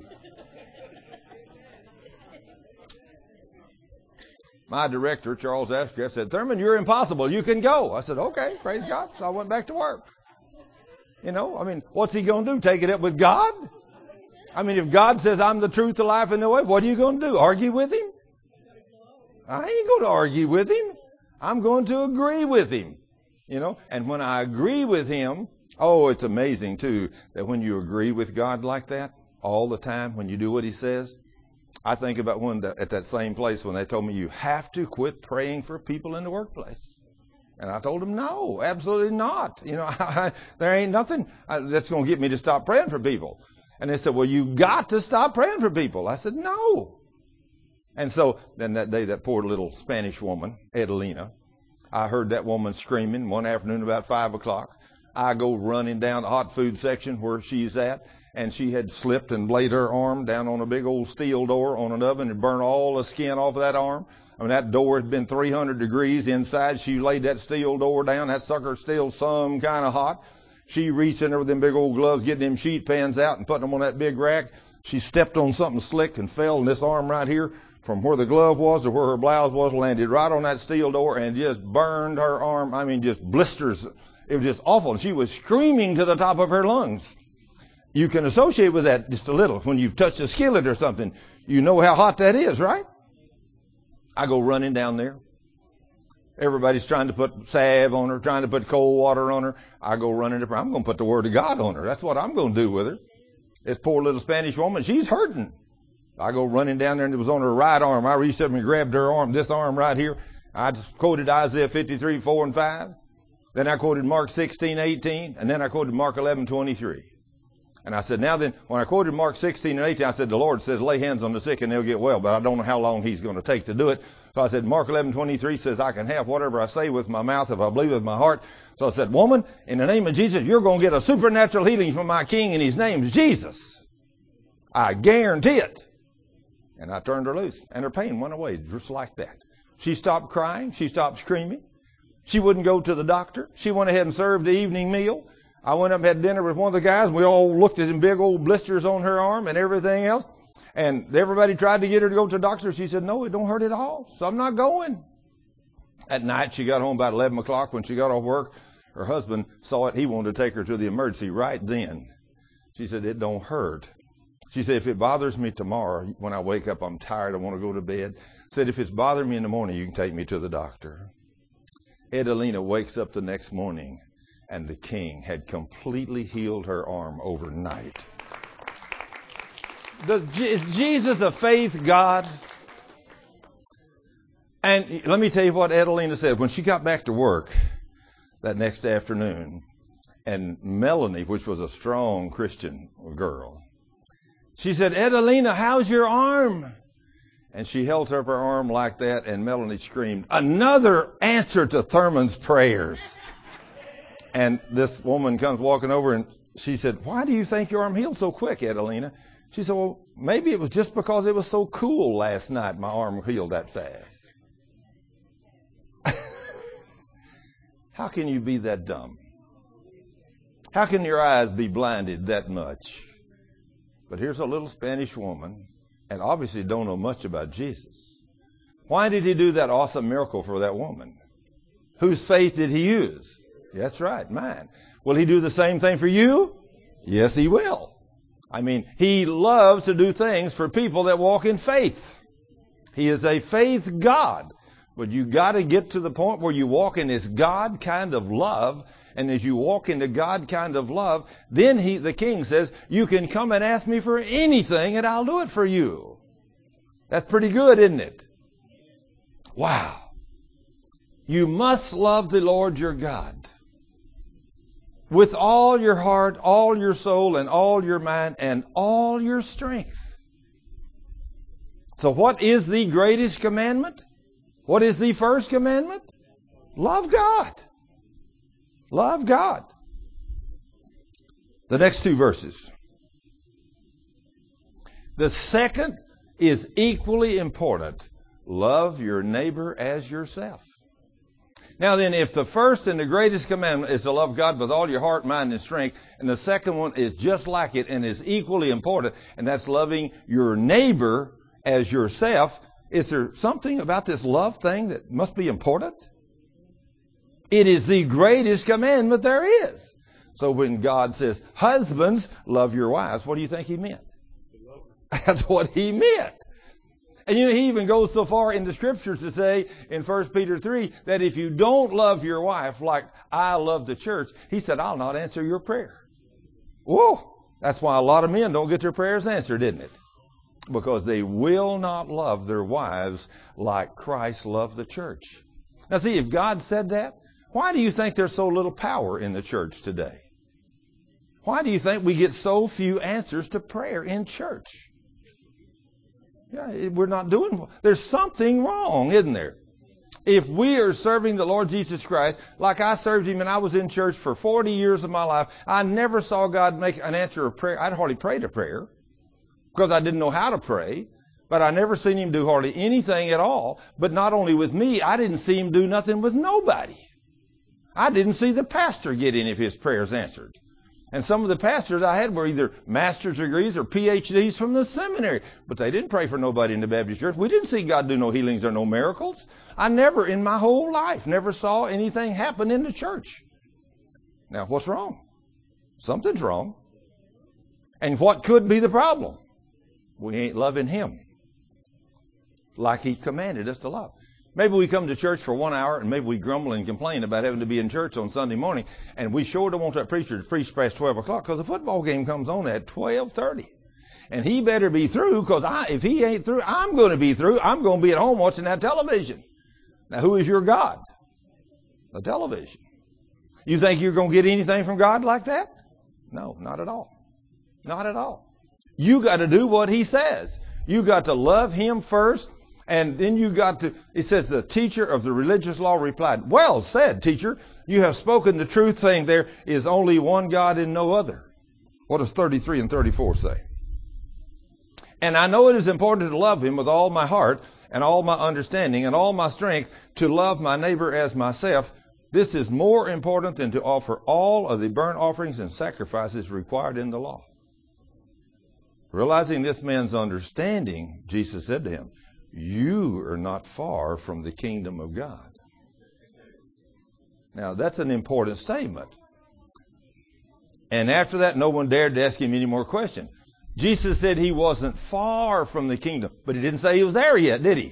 My director, Charles Ashcraft, said, Thurman, you're impossible. You can go. I said, okay, praise God. So I went back to work. You know, I mean, what's he going to do? Take it up with God? I mean, if God says, I'm the truth, the life, and the way, what are you going to do? Argue with him? I ain't going to argue with him. I'm going to agree with him. You know, and when I agree with him, oh, it's amazing, too, that when you agree with God like that all the time, when you do what he says, I think about one that, at that same place when they told me you have to quit praying for people in the workplace. And I told them, no, absolutely not. You know, I, there ain't nothing that's going to get me to stop praying for people. And they said, well, you got to stop praying for people. I said, no. And so then that day, that poor little Spanish woman, Edelina, I heard that woman screaming one afternoon about five o'clock. I go running down the hot food section where she's at. And she had slipped and laid her arm down on a big old steel door on an oven and burned all the skin off of that arm. I mean, that door had been three hundred degrees inside. She laid that steel door down. That sucker still some kind of hot. She reached in there with them big old gloves, getting them sheet pans out and putting them on that big rack. She stepped on something slick and fell, and this arm right here, from where the glove was to where her blouse was, landed right on that steel door and just burned her arm. I mean, just blisters. It was just awful. And she was screaming to the top of her lungs. You can associate with that just a little. When you've touched a skillet or something, you know how hot that is, right? I go running down there. Everybody's trying to put salve on her, trying to put cold water on her. I go running up. I'm going to put the Word of God on her. That's what I'm going to do with her. This poor little Spanish woman, she's hurting. I go running down there, and it was on her right arm. I reached up and grabbed her arm, this arm right here. I just quoted Isaiah fifty-three, four and five. Then I quoted Mark sixteen, eighteen. And then I quoted Mark eleven, twenty-three. And I said, now then, when I quoted Mark sixteen and eighteen, I said, the Lord says, lay hands on the sick and they'll get well. But I don't know how long he's going to take to do it. So I said, Mark eleven, twenty-three says, I can have whatever I say with my mouth if I believe with my heart. So I said, woman, in the name of Jesus, you're going to get a supernatural healing from my King, and his name's Jesus. I guarantee it. And I turned her loose, and her pain went away just like that. She stopped crying. She stopped screaming. She wouldn't go to the doctor. She went ahead and served the evening meal. I went up and had dinner with one of the guys. We all looked at them big old blisters on her arm and everything else. And everybody tried to get her to go to the doctor. She said, no, it don't hurt at all. So I'm not going. At night, she got home about eleven o'clock. When she got off work, her husband saw it. He wanted to take her to the emergency right then. She said, it don't hurt. She said, if it bothers me tomorrow, when I wake up, I'm tired, I want to go to bed. Said, if it's bothering me in the morning, you can take me to the doctor. Edelina wakes up the next morning, and the King had completely healed her arm overnight. Does, is Jesus a faith God? And let me tell you what Edelina said. When she got back to work that next afternoon, and Melanie, which was a strong Christian girl, she said, Edelina, how's your arm? And she held up her arm like that, and Melanie screamed, another answer to Thurman's prayers. And this woman comes walking over, and she said, why do you think your arm healed so quick, Edelina? She said, well, maybe it was just because it was so cool last night, my arm healed that fast. How can you be that dumb? How can your eyes be blinded that much? But here's a little Spanish woman, and obviously don't know much about Jesus. Why did he do that awesome miracle for that woman? Whose faith did he use? That's right, mine. Will he do the same thing for you? Yes, he will. I mean, he loves to do things for people that walk in faith. He is a faith God. But you got to get to the point where you walk in this God kind of love. And as you walk into God kind of love, then he, the King says, you can come and ask me for anything and I'll do it for you. That's pretty good, isn't it? Wow. You must love the Lord your God with all your heart, all your soul, and all your mind, and all your strength. So what is the greatest commandment? What is the first commandment? Love God. Love God. The next two verses. The second is equally important. Love your neighbor as yourself. Now then, if the first and the greatest commandment is to love God with all your heart, mind, and strength, and the second one is just like it and is equally important, and that's loving your neighbor as yourself, is there something about this love thing that must be important? It is the greatest commandment there is. So when God says, husbands, love your wives, what do you think he meant? That's what he meant. And you know, he even goes so far in the scriptures to say in First Peter three that if you don't love your wife like I love the church, he said, I'll not answer your prayer. Whoa! That's why a lot of men don't get their prayers answered, isn't it? Because they will not love their wives like Christ loved the church. Now see, if God said that, why do you think there's so little power in the church today? Why do you think we get so few answers to prayer in church? Yeah, we're not doing, there's something wrong, isn't there? If we are serving the Lord Jesus Christ, like I served him and I was in church for forty years of my life, I never saw God make an answer of prayer. I'd hardly prayed a prayer because I didn't know how to pray, but I never seen him do hardly anything at all. But not only with me, I didn't see him do nothing with nobody. I didn't see the pastor get any of his prayers answered. And some of the pastors I had were either master's degrees or P H Ds from the seminary. But they didn't pray for nobody in the Baptist church. We didn't see God do no healings or no miracles. I never, in my whole life, never saw anything happen in the church. Now, what's wrong? Something's wrong. And what could be the problem? We ain't loving him like he commanded us to love. Maybe we come to church for one hour and maybe we grumble and complain about having to be in church on Sunday morning, and we sure don't want that preacher to preach past twelve o'clock because the football game comes on at twelve thirty. And he better be through, because I, if he ain't through, I'm going to be through. I'm going to be at home watching that television. Now, who is your God? The television. You think you're going to get anything from God like that? No, not at all. Not at all. You got to do what he says. You got to love him first, and then you got to, it says the teacher of the religious law replied, well said, teacher, you have spoken the truth, saying there is only one God and no other. What does thirty-three and thirty-four say? And I know it is important to love him with all my heart and all my understanding and all my strength, to love my neighbor as myself. This is more important than to offer all of the burnt offerings and sacrifices required in the law. Realizing this man's understanding, Jesus said to him, you are not far from the kingdom of God. Now, that's an important statement. And after that, no one dared to ask him any more questions. Jesus said he wasn't far from the kingdom, but he didn't say he was there yet, did he?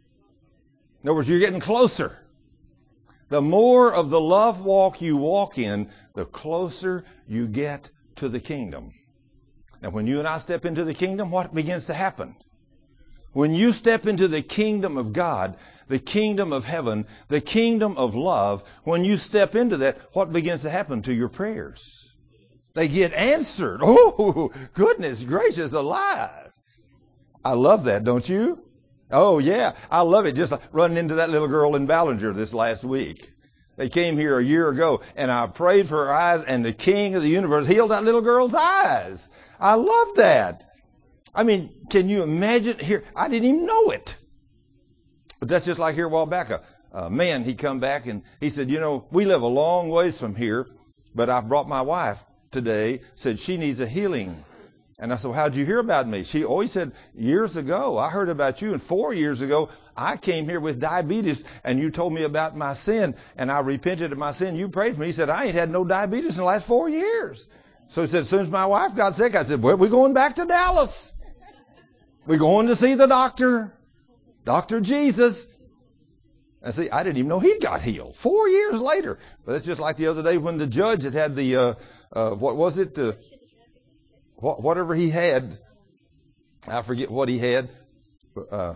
In other words, you're getting closer. The more of the love walk you walk in, the closer you get to the kingdom. Now, when you and I step into the kingdom, what begins to happen? When you step into the kingdom of God, the kingdom of heaven, the kingdom of love, when you step into that, what begins to happen to your prayers? They get answered. Oh, goodness gracious alive. I love that, don't you? Oh, yeah. I love it. Just like running into that little girl in Ballinger this last week. They came here a year ago, and I prayed for her eyes, and the King of the universe healed that little girl's eyes. I love that. I mean, can you imagine here? I didn't even know it. But that's just like here a while back. A, a man, he come back, and he said, you know, we live a long ways from here, but I brought my wife today, said she needs a healing. And I said, well, how'd you hear about me? She always said, years ago, I heard about you. And four years ago, I came here with diabetes, and you told me about my sin, and I repented of my sin. You prayed for me. He said, I ain't had no diabetes in the last four years. So he said, as soon as my wife got sick, I said, well, we're going back to Dallas. We're going to see the doctor, Doctor Jesus. And see, I didn't even know he got healed four years later. But it's just like the other day when the judge had had the, uh, uh, what was it? The, what, whatever he had. I forget what he had. Uh,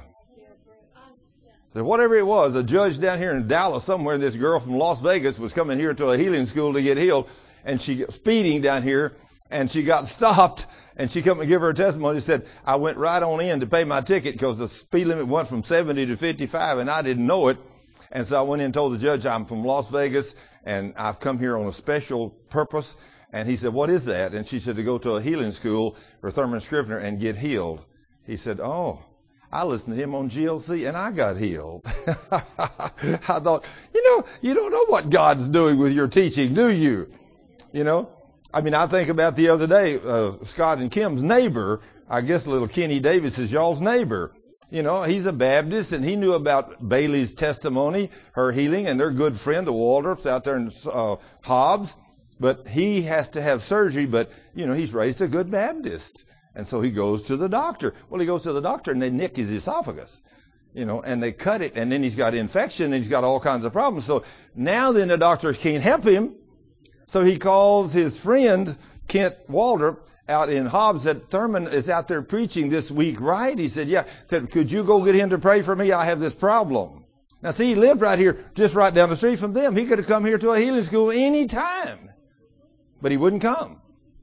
so whatever it was, a judge down here in Dallas somewhere, and this girl from Las Vegas was coming here to a healing school to get healed. And she got speeding down here, and she got stopped. And she come and give her testimony. She said, I went right on in to pay my ticket because the speed limit went from seventy to fifty-five, and I didn't know it. And so I went in and told the judge, I'm from Las Vegas, and I've come here on a special purpose. And he said, what is that? And she said, to go to a healing school for Thurman Scrivener and get healed. He said, oh, I listened to him on G L C, and I got healed. I thought, you know, you don't know what God's doing with your teaching, do you? You know? I mean, I think about the other day, uh, Scott and Kim's neighbor, I guess little Kenny Davis is y'all's neighbor. You know, he's a Baptist, and he knew about Bailey's testimony, her healing, and their good friend, the Waldrops out there in uh, Hobbs. But he has to have surgery, but, you know, he's raised a good Baptist. And so he goes to the doctor. Well, he goes to the doctor, and they nick his esophagus, you know, and they cut it, and then he's got infection, and he's got all kinds of problems. So now then the doctors can't help him. So he calls his friend, Kent Waldrop, out in Hobbs, that Thurman is out there preaching this week, right? He said, yeah. He said, could you go get him to pray for me? I have this problem. Now, see, he lived right here, just right down the street from them. He could have come here to a healing school any time, but he wouldn't come.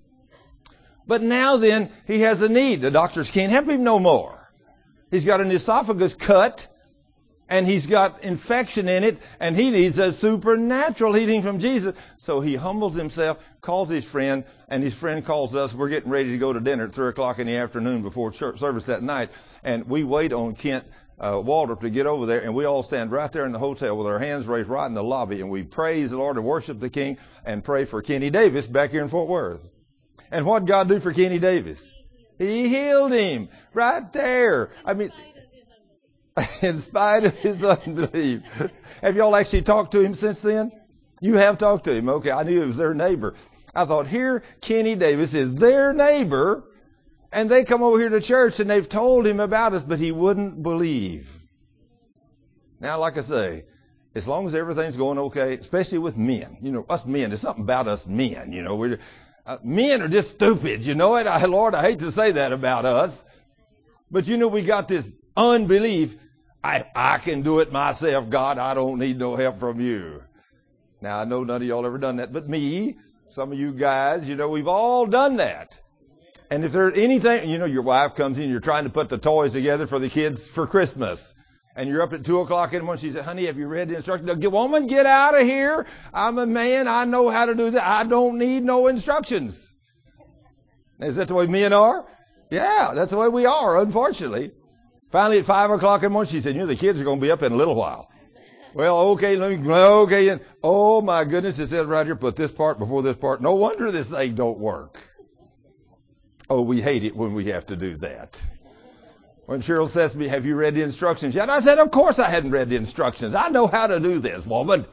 But now then, he has a need. The doctors can't help him no more. He's got an esophagus cut, and he's got infection in it, and he needs a supernatural healing from Jesus. So he humbles himself, calls his friend, and his friend calls us. We're getting ready to go to dinner at three o'clock in the afternoon before church service that night. And we wait on Kent uh, Waldrop to get over there, and we all stand right there in the hotel with our hands raised right in the lobby, and we praise the Lord and worship the King and pray for Kenny Davis back here in Fort Worth. And what did God do for Kenny Davis? He healed him right there. I mean, in spite of his unbelief. Have y'all actually talked to him since then? You have talked to him. Okay, I knew it was their neighbor. I thought, here, Kenny Davis is their neighbor, and they come over here to church, and they've told him about us, but he wouldn't believe. Now, like I say, as long as everything's going okay, especially with men, you know, us men, there's something about us men, you know, we're, uh, men are just stupid, you know it. I, Lord, I hate to say that about us, but you know, we got this unbelief. I, I can do it myself, God. I don't need no help from you. Now, I know none of y'all ever done that, but me, some of you guys, you know, we've all done that. And if there's anything, you know, your wife comes in, you're trying to put the toys together for the kids for Christmas. And you're up at two o'clock in the morning. She said, honey, have you read the instructions? No, woman, get out of here. I'm a man. I know how to do that. I don't need no instructions. Is that the way men are? Yeah, that's the way we are, unfortunately. Finally, at five o'clock in the morning, she said, you know, the kids are going to be up in a little while. Well, okay, let me, okay. And, oh, my goodness, it says right here, put this part before this part. No wonder this thing don't work. Oh, we hate it when we have to do that. When Cheryl says to me, have you read the instructions yet? I said, of course I hadn't read the instructions. I know how to do this, woman.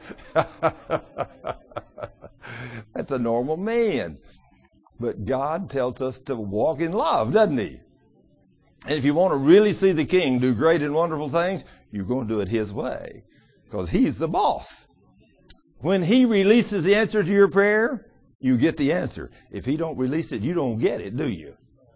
That's a normal man. But God tells us to walk in love, doesn't he? And if you want to really see the King do great and wonderful things, you're going to do it his way, because he's the boss. When he releases the answer to your prayer, you get the answer. If he don't release it, you don't get it, do you?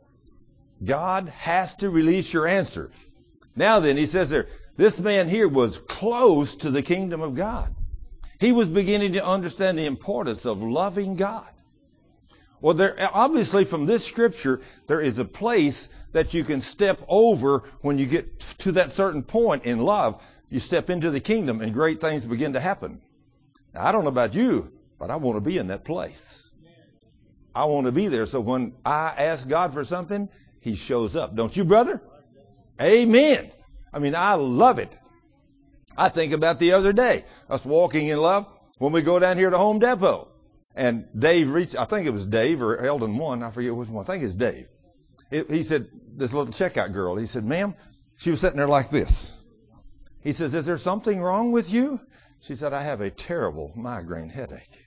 God has to release your answer. Now then, he says there, this man here was close to the kingdom of God. He was beginning to understand the importance of loving God. Well, there, obviously from this scripture, there is a place that you can step over when you get to that certain point in love. You step into the kingdom and great things begin to happen. Now, I don't know about you, but I want to be in that place. I want to be there so when I ask God for something, he shows up. Don't you, brother? Amen. I mean, I love it. I think about the other day, us walking in love when we go down here to Home Depot. And Dave reached, I think it was Dave or Eldon one, I forget which one, I think it's Dave. It, he said, this little checkout girl, he said, ma'am, she was sitting there like this. He says, is there something wrong with you? She said, I have a terrible migraine headache.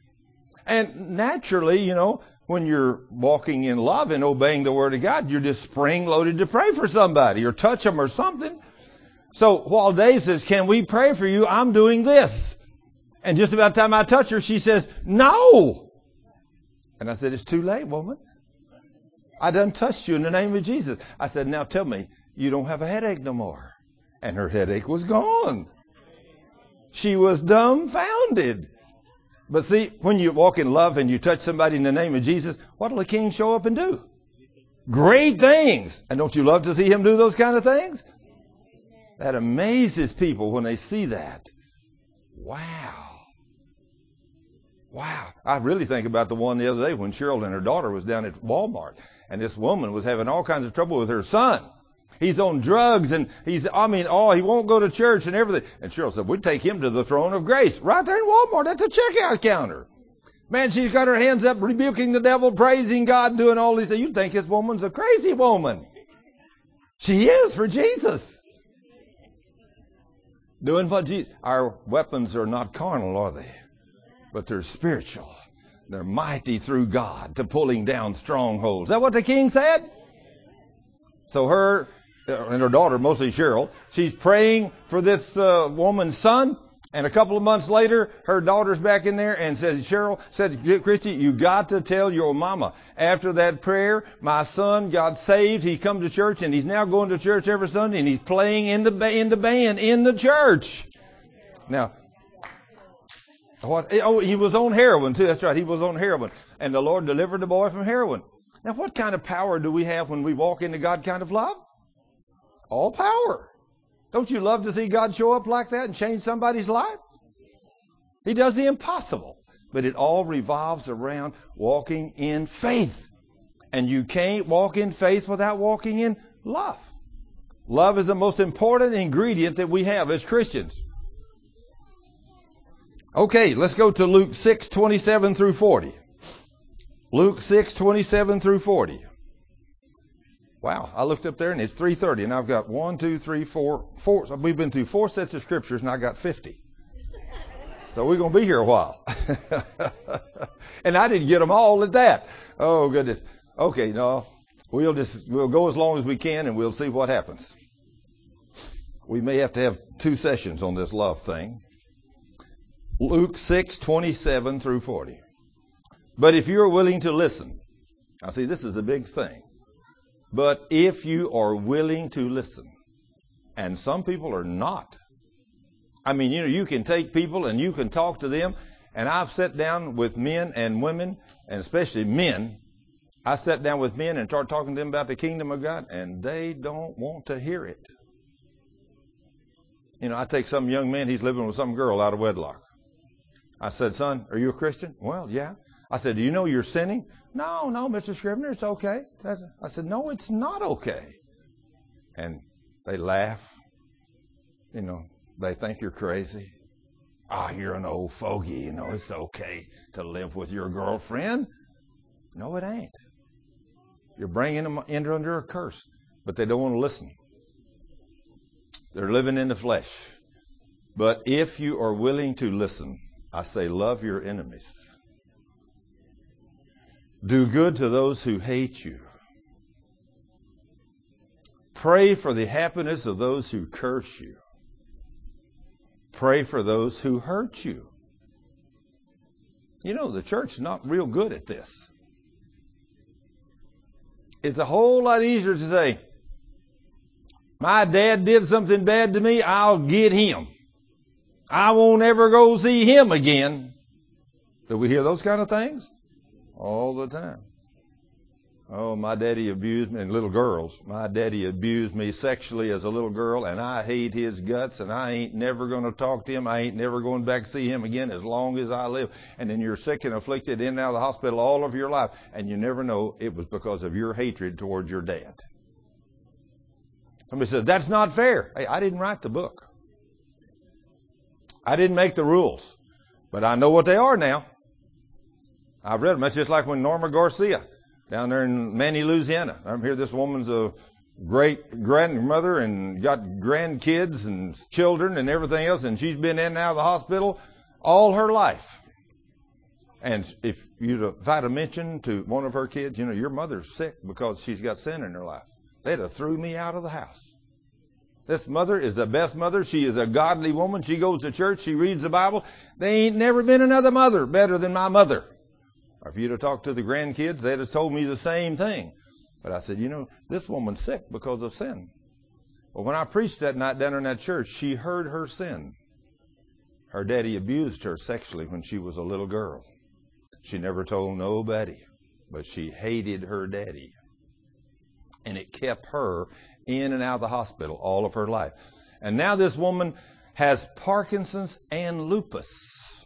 And naturally, you know, when you're walking in love and obeying the Word of God, you're just spring-loaded to pray for somebody or touch them or something. So while Dave says, can we pray for you? I'm doing this. And just about the time I touch her, she says, no. And I said, it's too late, woman. I done touched you in the name of Jesus. I said, now tell me, you don't have a headache no more. And her headache was gone. She was dumbfounded. But see, when you walk in love and you touch somebody in the name of Jesus, what will the King show up and do? Great things. And don't you love to see him do those kind of things? That amazes people when they see that. Wow. Wow. I really think about the one the other day when Cheryl and her daughter was down at Walmart. And this woman was having all kinds of trouble with her son. He's on drugs and he's, I mean, oh, he won't go to church and everything. And Cheryl said, we'd take him to the throne of grace. Right there in Walmart at the checkout counter. Man, she's got her hands up, rebuking the devil, praising God, doing all these things. You'd think this woman's a crazy woman. She is for Jesus. Doing what Jesus, our weapons are not carnal, are they? But they're spiritual. They're mighty through God to pulling down strongholds. Is that what the King said? So her and her daughter, mostly Cheryl, she's praying for this uh, woman's son. And a couple of months later, her daughter's back in there and says, Cheryl, said, Christy, you got to tell your mama. After that prayer, my son got saved. He come to church and he's now going to church every Sunday and he's playing in the, ba- in the band in the church. Now, what? Oh, he was on heroin too. That's right. He was on heroin. And the Lord delivered the boy from heroin. Now, what kind of power do we have when we walk into God kind of love? All power. Don't you love to see God show up like that and change somebody's life? He does the impossible. But it all revolves around walking in faith. And you can't walk in faith without walking in love. Love is the most important ingredient that we have as Christians. Okay, let's go to Luke six, twenty-seven through forty. Luke six, twenty-seven through forty. Wow, I looked up there and it's three thirty and I've got one, two, three, four, four. So we've been through four sets of scriptures and I got fifty. So we're going to be here a while. And I didn't get them all at that. Oh, goodness. Okay, no. We'll just, we'll go as long as we can and we'll see what happens. We may have to have two sessions on this love thing. Luke six, twenty-seven through forty. But if you're willing to listen, now see, this is a big thing. But if you are willing to listen, and some people are not. I mean, you know, you can take people and you can talk to them. And I've sat down with men and women, and especially men. I sat down with men and started talking to them about the kingdom of God, and they don't want to hear it. You know, I take some young man, he's living with some girl out of wedlock. I said, son, are you a Christian? Well, yeah. I said, do you know you're sinning? No, no, Mister Scribner, it's okay. I said, no, it's not okay. And they laugh. You know, they think you're crazy. Ah, you're an old fogey. You know, it's okay to live with your girlfriend. No, it ain't. You're bringing them in under a curse, but they don't want to listen. They're living in the flesh. But if you are willing to listen, I say, love your enemies. Do good to those who hate you. Pray for the happiness of those who curse you. Pray for those who hurt you. You know, the church is not real good at this. It's a whole lot easier to say, my dad did something bad to me, I'll get him. I won't ever go see him again. Do we hear those kind of things? All the time. Oh, my daddy abused me, and little girls, my daddy abused me sexually as a little girl, and I hate his guts, and I ain't never going to talk to him. I ain't never going back to see him again as long as I live. And then you're sick and afflicted in and out of the hospital all of your life, and you never know it was because of your hatred towards your dad. Somebody says, that's not fair. Hey, I didn't write the book. I didn't make the rules, but I know what they are now. I've read them. That's just like when Norma Garcia, down there in Manny, Louisiana. I'm here. This woman's a great grandmother and got grandkids and children and everything else, and she's been in and out of the hospital all her life. And if you'd have, if I'd have mentioned to one of her kids, you know, your mother's sick because she's got sin in her life, they'd have threw me out of the house. This mother is the best mother. She is a godly woman. She goes to church. She reads the Bible. There ain't never been another mother better than my mother. Or if you'd have talked to the grandkids, they'd have told me the same thing. But I said, you know, this woman's sick because of sin. Well, when I preached that night down in that church, she heard her sin. Her daddy abused her sexually when she was a little girl. She never told nobody, but she hated her daddy. And it kept her in and out of the hospital all of her life. And now this woman has Parkinson's and lupus.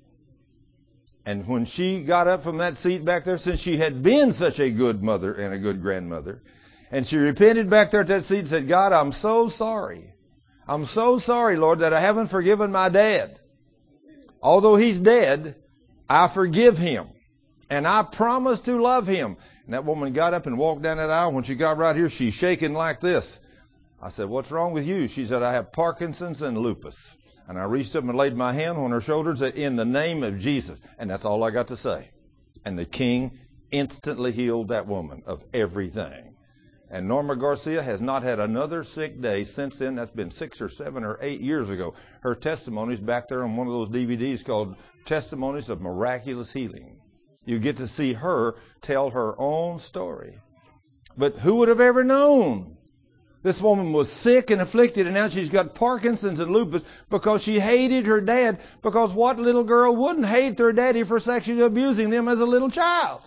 And when she got up from that seat back there, since she had been such a good mother and a good grandmother, and she repented back there at that seat and said, God, I'm so sorry. I'm so sorry, Lord, that I haven't forgiven my dad. Although he's dead, I forgive him. And I promise to love him. And that woman got up and walked down that aisle. When she got right here, she's shaking like this. I said, what's wrong with you? She said, I have Parkinson's and lupus. And I reached up and laid my hand on her shoulder and said, in the name of Jesus. And that's all I got to say. And the king instantly healed that woman of everything. And Norma Garcia has not had another sick day since then. That's been six or seven or eight years ago. Her testimony's back there on one of those D V Ds called Testimonies of Miraculous Healing. You get to see her tell her own story. But who would have ever known? This woman was sick and afflicted, and now she's got Parkinson's and lupus because she hated her dad. Because what little girl wouldn't hate their daddy for sexually abusing them as a little child?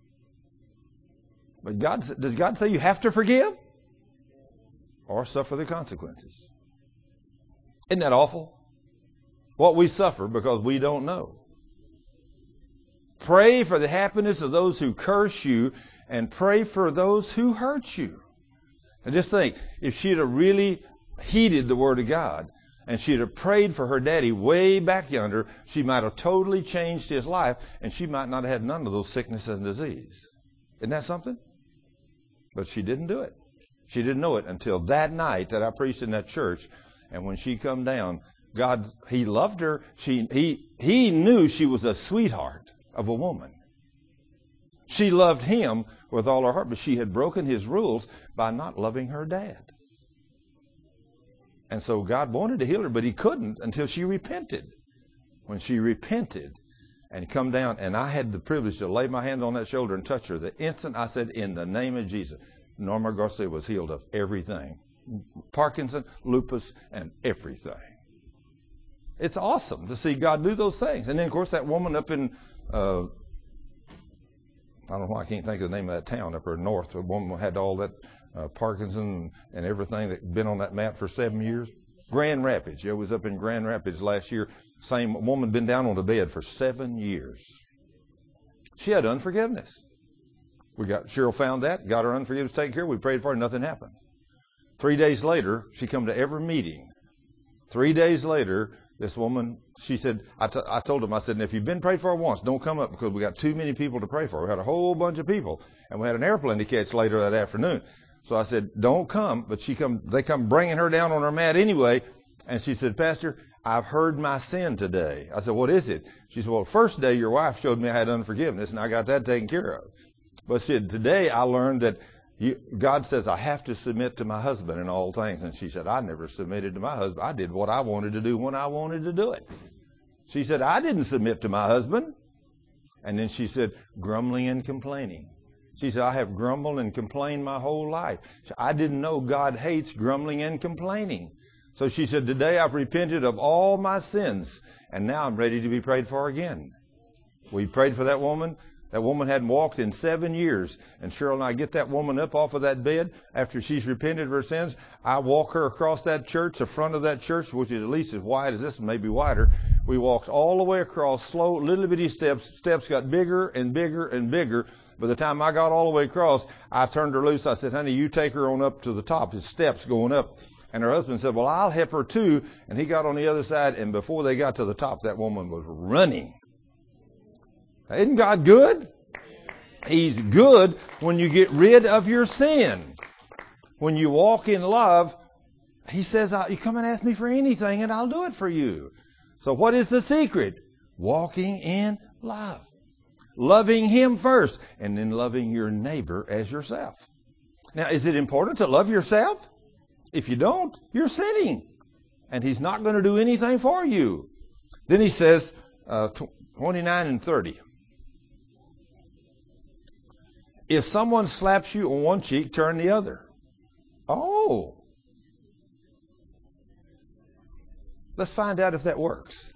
But God, does God say you have to forgive or suffer the consequences? Isn't that awful? What we suffer because we don't know. Pray for the happiness of those who curse you, and pray for those who hurt you. And just think, if she'd have really heeded the Word of God, and she'd have prayed for her daddy way back yonder, she might have totally changed his life, and she might not have had none of those sickness and disease. Isn't that something? But she didn't do it. She didn't know it until that night that I preached in that church. And when she come down, God, he loved her. She, he, he knew she was a sweetheart of a woman. She loved him with all her heart, but she had broken his rules by not loving her dad. And so God wanted to heal her, but he couldn't until she repented. When she repented and come down, and I had the privilege to lay my hand on that shoulder and touch her, the instant I said, in the name of Jesus, Norma Garcia was healed of everything. Parkinson, lupus, and everything. It's awesome to see God do those things. And then, of course, that woman up in, uh, I don't know why I can't think of the name of that town up there north. The woman had all that uh, Parkinson and everything that been on that mat for seven years. Grand Rapids. Yeah, I was up in Grand Rapids last year. Same woman been down on the bed for seven years. She had unforgiveness. We got Cheryl found that, got her unforgiveness taken care of. We prayed for her, nothing happened. Three days later, she come to every meeting. Three days later, this woman, she said, I, t- I told him, I said, if you've been prayed for once, don't come up because we got too many people to pray for. We had a whole bunch of people, and we had an airplane to catch later that afternoon. So I said, don't come. But she come, they come bringing her down on her mat anyway. And she said, Pastor, I've heard my sin today. I said, what is it? She said, well, first day your wife showed me I had unforgiveness, and I got that taken care of. But she said, today I learned that you, God says I have to submit to my husband in all things. And she said, I never submitted to my husband. I did what I wanted to do when I wanted to do it. She said, I didn't submit to my husband. And then she said, grumbling and complaining. She said, I have grumbled and complained my whole life. I didn't know God hates grumbling and complaining. So she said, today I've repented of all my sins, and now I'm ready to be prayed for again. We prayed for that woman. That woman hadn't walked in seven years. And Cheryl and I get that woman up off of that bed after she's repented of her sins. I walk her across that church, the front of that church, which is at least as wide as this, maybe wider. We walked all the way across, slow, little bitty steps. Steps got bigger and bigger and bigger. By the time I got all the way across, I turned her loose. I said, honey, you take her on up to the top. It's steps going up. And her husband said, well, I'll help her too. And he got on the other side. And before they got to the top, that woman was running. Isn't God good? He's good when you get rid of your sin. When you walk in love, he says, you come and ask me for anything and I'll do it for you. So what is the secret? Walking in love. Loving him first and then loving your neighbor as yourself. Now, is it important to love yourself? If you don't, you're sinning. And he's not going to do anything for you. Then he says, uh, twenty-nine and thirty. If someone slaps you on one cheek, turn the other. Oh. Let's find out if that works.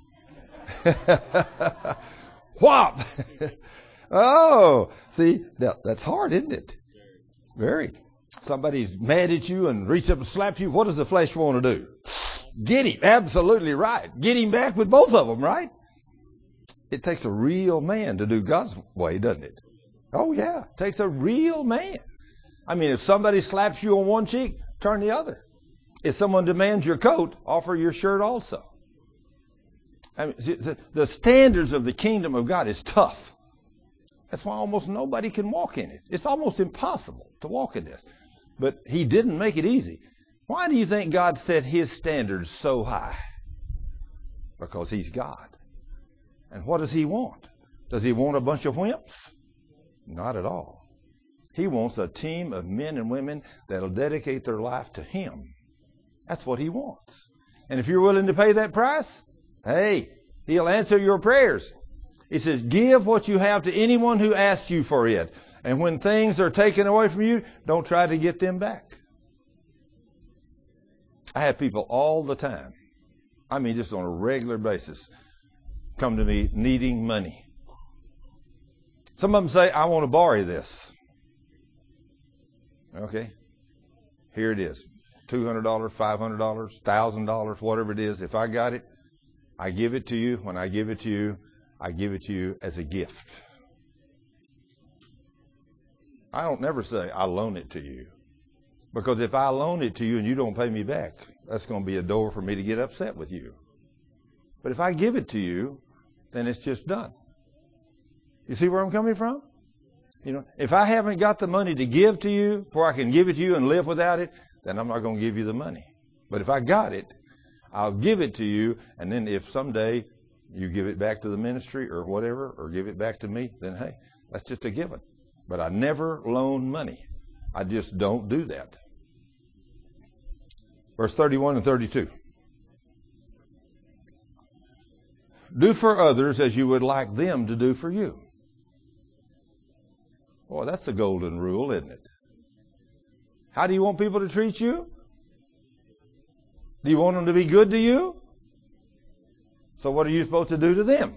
Whop! Oh, see, that's hard, isn't it? Very. Somebody's mad at you and reaches up and slaps you. What does the flesh want to do? Get him. Absolutely right. Get him back with both of them, right? It takes a real man to do God's way, doesn't it? Oh, yeah. It takes a real man. I mean, if somebody slaps you on one cheek, turn the other. If someone demands your coat, offer your shirt also. I mean, the, the standards of the kingdom of God is tough. That's why almost nobody can walk in it. It's almost impossible to walk in this. But he didn't make it easy. Why do you think God set his standards so high? Because he's God. And what does he want? Does he want a bunch of wimps? Not at all. He wants a team of men and women that'll dedicate their life to him. That's what he wants. And if you're willing to pay that price, hey, he'll answer your prayers. He says, give what you have to anyone who asks you for it. And when things are taken away from you, don't try to get them back. I have people all the time, I mean just on a regular basis, come to me needing money. Some of them say, I want to borrow this. Okay, here it is. two hundred dollars, five hundred dollars, one thousand dollars, whatever it is. If I got it, I give it to you. When I give it to you, I give it to you as a gift. I don't never say, I loan it to you. Because if I loan it to you and you don't pay me back, that's going to be a door for me to get upset with you. But if I give it to you, then it's just done. You see where I'm coming from? You know, if I haven't got the money to give to you, where I can give it to you and live without it, then I'm not going to give you the money. But if I got it, I'll give it to you, and then if someday you give it back to the ministry or whatever, or give it back to me, then hey, that's just a given. But I never loan money. I just don't do that. Verse thirty-one and thirty-two. Do for others as you would like them to do for you. Boy, that's the golden rule, isn't it? How do you want people to treat you? Do you want them to be good to you? So what are you supposed to do to them?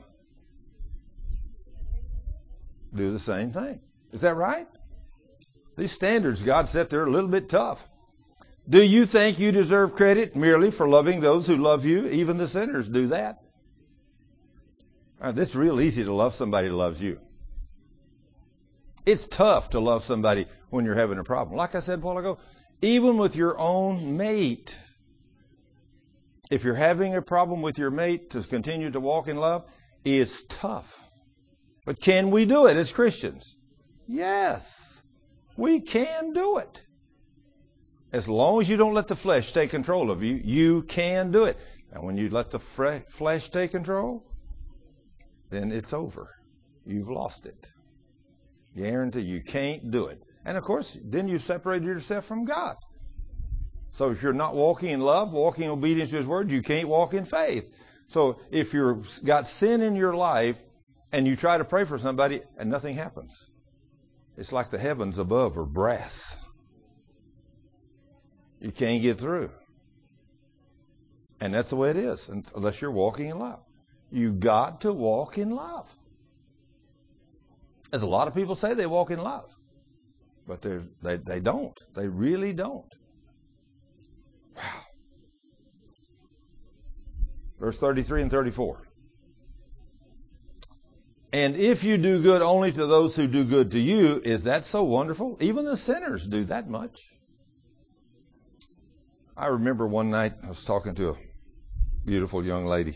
Do the same thing. Is that right? These standards God set there are a little bit tough. Do you think you deserve credit merely for loving those who love you? Even the sinners do that. Uh, it's real easy to love somebody who loves you. It's tough to love somebody when you're having a problem. Like I said a while ago, even with your own mate. If you're having a problem with your mate, to continue to walk in love is tough. But can we do it as Christians? Yes, we can do it. As long as you don't let the flesh take control of you, you can do it. And when you let the fre- flesh take control, then it's over. You've lost it. Guarantee you can't do it. And of course, then you separate yourself from God. So if you're not walking in love, walking in obedience to His Word, you can't walk in faith. So if you've got sin in your life and you try to pray for somebody and nothing happens, it's like the heavens above are brass. You can't get through. And that's the way it is, unless you're walking in love. You got to walk in love. As a lot of people say they walk in love, but they they don't. They really don't. Wow. Verse thirty-three and thirty-four. And if you do good only to those who do good to you, is that so wonderful? Even the sinners do that much. I remember one night I was talking to a beautiful young lady.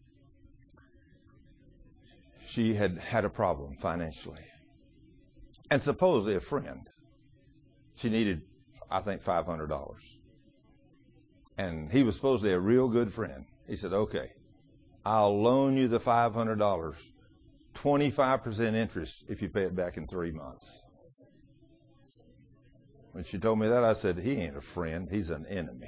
She had had a problem financially. And supposedly a friend. She needed, I think, five hundred dollars. And he was supposedly a real good friend. He said, okay, I'll loan you the five hundred dollars, twenty-five percent interest if you pay it back in three months. When she told me that, I said, he ain't a friend. He's an enemy.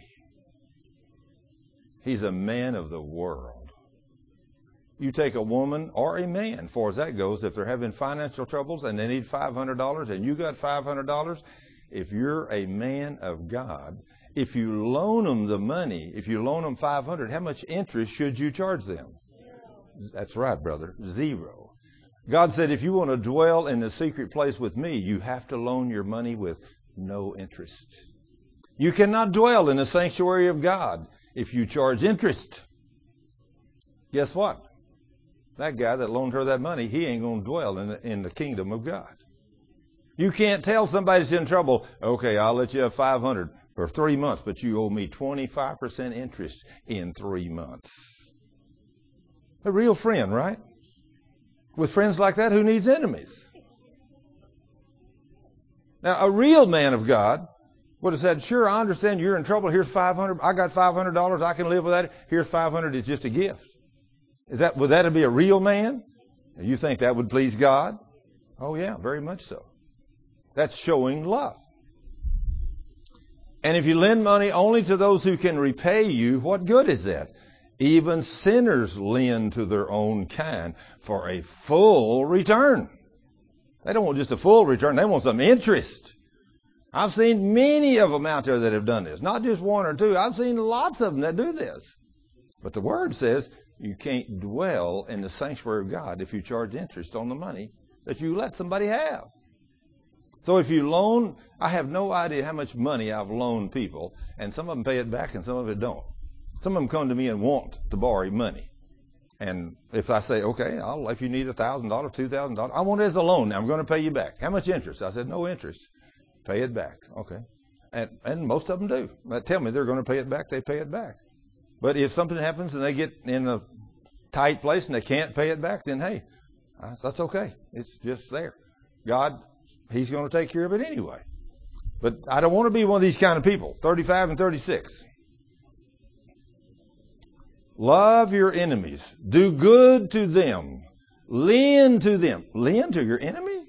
He's a man of the world. You take a woman or a man, as far as that goes, if they're having financial troubles and they need five hundred dollars and you got five hundred dollars, if you're a man of God, if you loan them the money, if you loan them five hundred dollars, how much interest should you charge them? That's right, brother. Zero. God said, if you want to dwell in the secret place with me, you have to loan your money with no interest. You cannot dwell in the sanctuary of God if you charge interest. Guess what? That guy that loaned her that money, he ain't going to dwell in the, in the kingdom of God. You can't tell somebody that's in trouble, okay, I'll let you have five hundred dollars for three months, but you owe me twenty-five percent interest in three months. A real friend, right? With friends like that, who needs enemies? Now, a real man of God would have said, sure, I understand you're in trouble. Here's five hundred dollars. I got five hundred dollars. I can live with that. Here's five hundred dollars. It's just a gift. Is that, would that be a real man? You think that would please God? Oh yeah, very much so. That's showing love. And if you lend money only to those who can repay you, what good is that? Even sinners lend to their own kind for a full return. They don't want just a full return. They want some interest. I've seen many of them out there that have done this. Not just one or two. I've seen lots of them that do this. But the Word says you can't dwell in the sanctuary of God if you charge interest on the money that you let somebody have. So if you loan, I have no idea how much money I've loaned people, and some of them pay it back and some of it don't. Some of them come to me and want to borrow money. And if I say, okay, I'll, if you need one thousand dollars, two thousand dollars, I want it as a loan. Now I'm going to pay you back. How much interest? I said, no interest. Pay it back. Okay. And, and most of them do. They tell me they're going to pay it back. They pay it back. But if something happens and they get in a tight place and they can't pay it back, then hey, that's okay. It's just there. God, He's going to take care of it anyway. But I don't want to be one of these kind of people. thirty-five and thirty-six. Love your enemies. Do good to them. Lend to them. Lend to your enemy?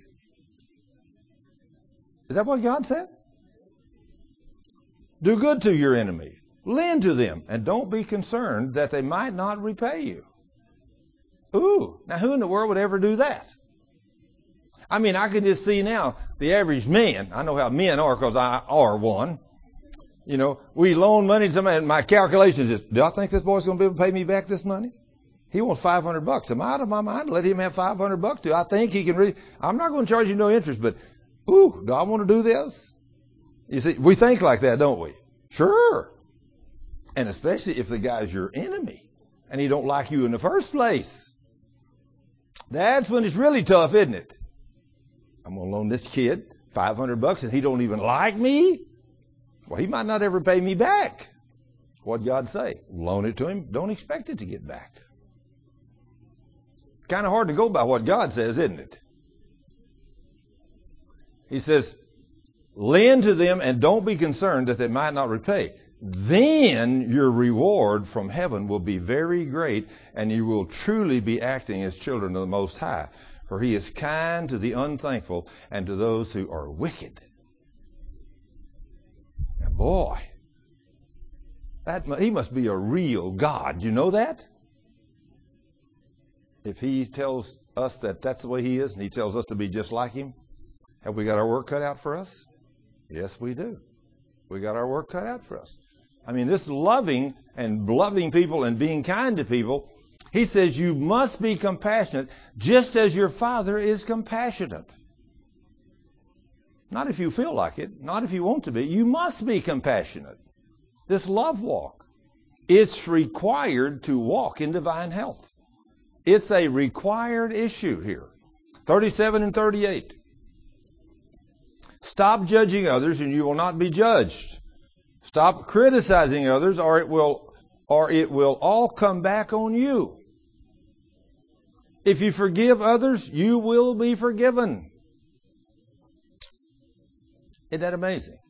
Is that what God said? Do good to your enemy. Lend to them. And don't be concerned that they might not repay you. Ooh, now who in the world would ever do that? I mean, I can just see now the average man. I know how men are because I are one. You know, we loan money to somebody, and my calculations is, do I think this boy's going to be able to pay me back this money? He wants five hundred bucks. Am I out of my mind to let him have five hundred bucks too? I think he can really, I'm not going to charge you no interest, but, ooh, do I want to do this? You see, we think like that, don't we? Sure. And especially if the guy's your enemy and he don't like you in the first place. That's when it's really tough, isn't it? I'm going to loan this kid five hundred bucks and he don't even like me? Well, he might not ever pay me back. What'd God say? Loan it to him. Don't expect it to get back. It's kind of hard to go by what God says, isn't it? He says, lend to them and don't be concerned that they might not repay. Then your reward from heaven will be very great and you will truly be acting as children of the Most High. For he is kind to the unthankful and to those who are wicked. Now, boy, that he must be a real God. You know that? If he tells us that that's the way he is and he tells us to be just like him, have we got our work cut out for us? Yes, we do. We got our work cut out for us. I mean, this loving and loving people and being kind to people, he says you must be compassionate just as your Father is compassionate. Not if you feel like it, not if you want to be. You must be compassionate. This love walk, it's required to walk in divine health. It's a required issue here. thirty-seven and thirty-eight. Stop judging others and you will not be judged. Stop criticizing others or it will or it will all come back on you. If you forgive others, you will be forgiven. Isn't that amazing?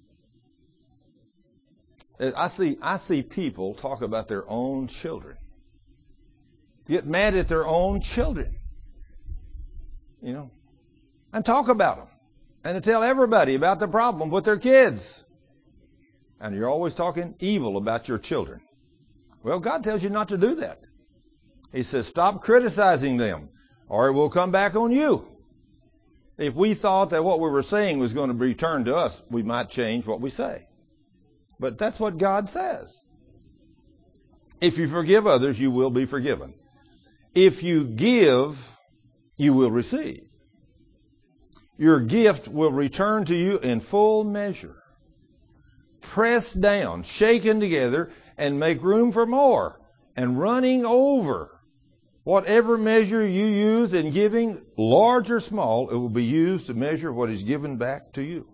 I see, I see people talk about their own children. Get mad at their own children. You know, and talk about them. And to tell everybody about the problem with their kids. And you're always talking evil about your children. Well, God tells you not to do that. He says, stop criticizing them, or it will come back on you. If we thought that what we were saying was going to be returned to us, we might change what we say. But that's what God says. If you forgive others, you will be forgiven. If you give, you will receive. Your gift will return to you in full measure. Pressed down, shaken together, and make room for more, and running over. Whatever measure you use in giving, large or small, it will be used to measure what is given back to you.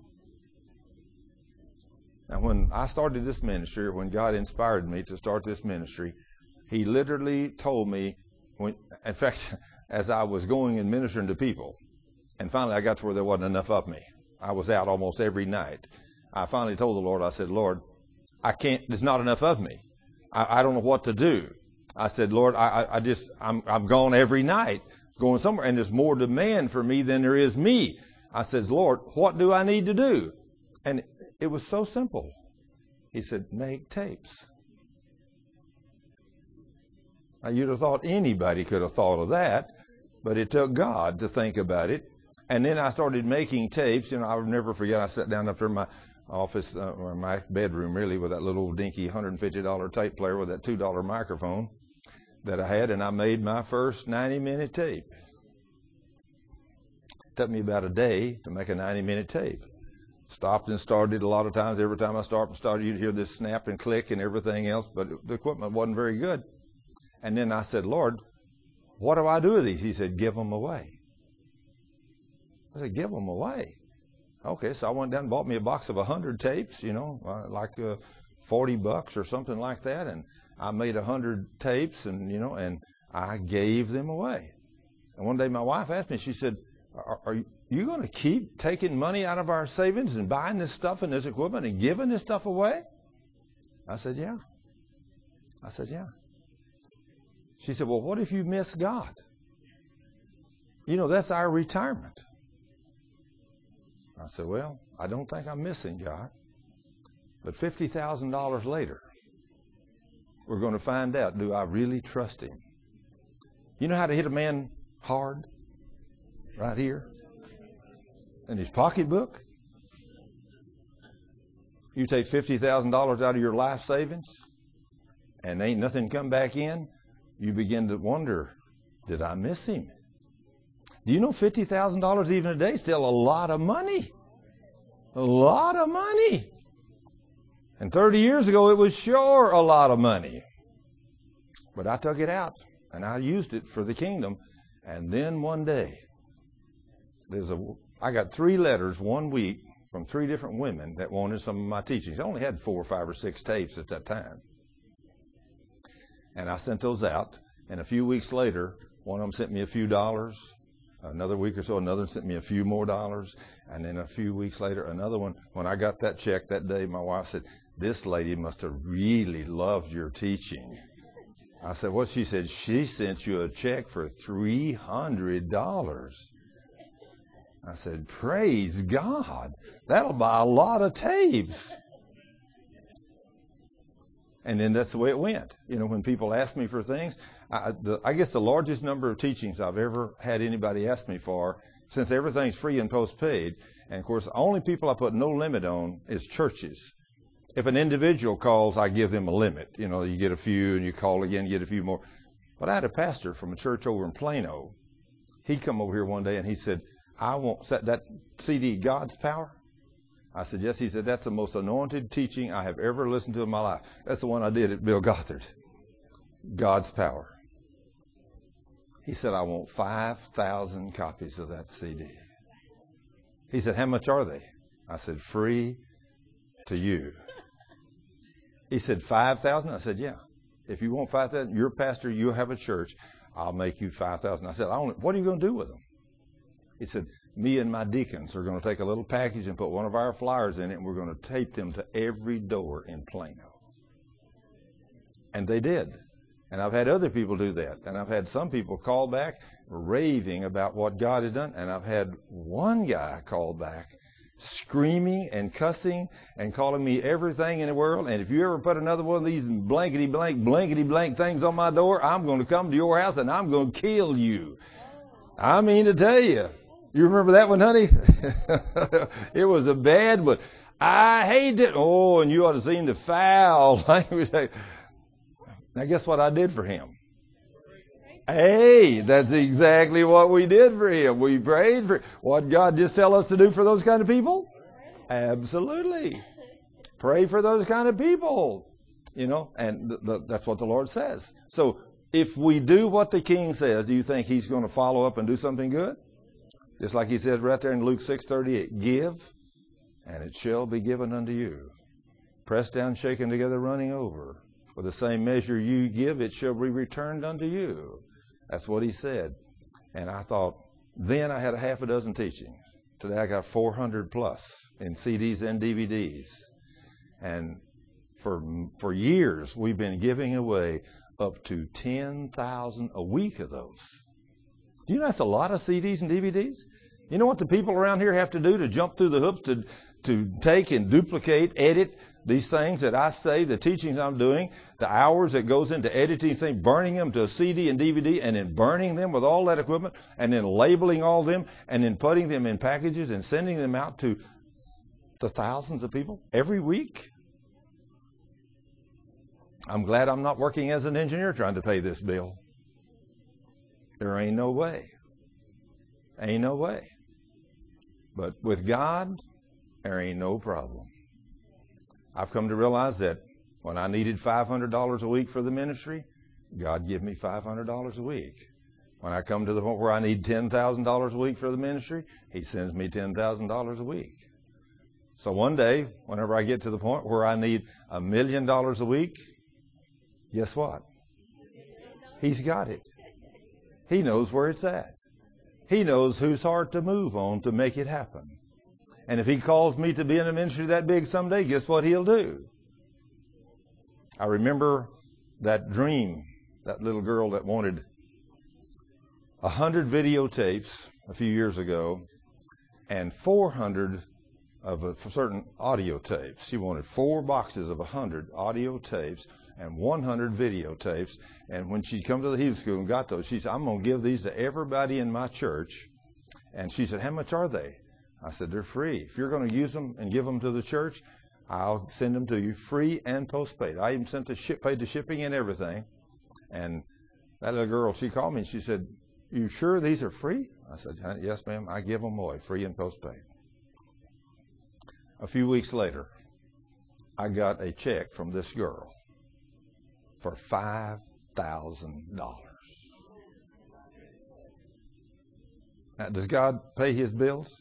Now, when I started this ministry, when God inspired me to start this ministry, he literally told me, when, in fact, as I was going and ministering to people, and finally I got to where there wasn't enough of me. I was out almost every night. I finally told the Lord, I said, Lord, I can't, there's not enough of me. I, I don't know what to do. I said, Lord, I, I just, I'm, I'm gone every night, going somewhere, and there's more demand for me than there is me. I said, Lord, what do I need to do? And it was so simple. He said, make tapes. Now, you'd have thought anybody could have thought of that, but it took God to think about it. And then I started making tapes, and I'll never forget, I sat down up there in my office, uh, or my bedroom really, with that little dinky one hundred fifty dollars tape player with that two dollar microphone that I had, and I made my first ninety minute tape. It took me about a day to make a ninety minute tape. Stopped and started a lot of times. Every time I start and started, you'd hear this snap and click and everything else, but the equipment wasn't very good. And then I said, Lord, what do I do with these? He said, give them away. I said, give them away. Okay, so I went down and bought me a box of one hundred tapes, you know, uh, like uh, forty bucks or something like that. And I made one hundred tapes, and, you know, and I gave them away. And one day my wife asked me, she said, are, are you going to keep taking money out of our savings and buying this stuff and this equipment and giving this stuff away? I said, yeah. I said, yeah. She said, well, what if you miss God? You know, that's our retirement. I said, well, I don't think I'm missing God. But fifty thousand dollars later, we're going to find out, do I really trust him? You know how to hit a man hard? Right here. In his pocketbook. You take fifty thousand dollars out of your life savings and ain't nothing come back in. You begin to wonder, did I miss him? Do you know fifty thousand dollars even today is still a lot of money? A lot of money. And thirty years ago, it was sure a lot of money. But I took it out and I used it for the kingdom. And then one day, there's a, I got three letters one week from three different women that wanted some of my teachings. I only had four or five or six tapes at that time. And I sent those out. And a few weeks later, one of them sent me a few dollars. Another week or so, another sent me a few more dollars. And then a few weeks later, another one. When I got that check that day, my wife said, this lady must have really loved your teaching. I said, what? She said, she sent you a check for three hundred dollars. I said, praise God. That'll buy a lot of tapes. And then that's the way it went. You know, when people ask me for things, I, the, I guess the largest number of teachings I've ever had anybody ask me for, since everything's free and postpaid, and of course, the only people I put no limit on is churches. If an individual calls, I give them a limit. You know, you get a few and you call again, you get a few more. But I had a pastor from a church over in Plano. He come over here one day and he said, I want that, that C D, God's Power. I said, yes. He said, that's the most anointed teaching I have ever listened to in my life. That's the one I did at Bill Gothard. God's Power. He said, I want five thousand copies of that C D. He said, how much are they? I said, free to you. He said, five thousand? I said, yeah. If you want five thousand, you're a pastor, you have a church, I'll make you five thousand. I said, I only, what are you going to do with them? He said, me and my deacons are going to take a little package and put one of our flyers in it, and we're going to tape them to every door in Plano. And they did. And I've had other people do that. And I've had some people call back raving about what God had done. And I've had one guy call back screaming and cussing and calling me everything in the world. And if you ever put another one of these blankety blank, blankety blank things on my door, I'm going to come to your house and I'm going to kill you. I mean to tell you. You remember that one, honey? It was a bad one. I hate it. Oh, and you ought to have seen the foul language. Now, guess what I did for him? Hey, that's exactly what we did for him. We prayed for him. What did God just tell us to do for those kind of people? Absolutely. Pray for those kind of people. You know, and th- th- that's what the Lord says. So, if we do what the King says, do you think he's going to follow up and do something good? Just like he said right there in Luke six thirty-eight, give, and it shall be given unto you. Pressed down, shaken together, running over. With the same measure you give, it shall be returned unto you. That's what he said. And I thought, then I had a half a dozen teachings. Today I got four hundred plus in C Ds and D V Ds. And for for years, we've been giving away up to ten thousand a week of those. Do you know that's a lot of C Ds and D V Ds? You know what the people around here have to do to jump through the hoops to, to take and duplicate, edit these things that I say, the teachings I'm doing, the hours that goes into editing things, burning them to a C D and D V D, and then burning them with all that equipment, and then labeling all of them, and then putting them in packages and sending them out to the thousands of people every week? I'm glad I'm not working as an engineer trying to pay this bill. There ain't no way. Ain't no way. But with God, there ain't no problem. I've come to realize that when I needed five hundred dollars a week for the ministry, God give me five hundred dollars a week. When I come to the point where I need ten thousand dollars a week for the ministry, he sends me ten thousand dollars a week. So one day, whenever I get to the point where I need a million dollars a week, guess what? He's got it. He knows where it's at. He knows whose heart to move on to make it happen. And if he calls me to be in a ministry that big someday, guess what he'll do? I remember that dream that little girl that wanted a hundred videotapes a few years ago and four hundred of a certain audio tapes. She wanted four boxes of a hundred audio tapes and one hundred videotapes. And when she'd come to the healing school and got those, she said, I'm going to give these to everybody in my church. And she said, how much are they? I said, they're free. If you're going to use them and give them to the church, I'll send them to you free and postpaid. I even sent the ship, paid the shipping and everything. And that little girl, she called me and she said, you sure these are free? I said, yes, ma'am. I give them away, free and postpaid. A few weeks later, I got a check from this girl for five thousand dollars. Now, does God pay his bills?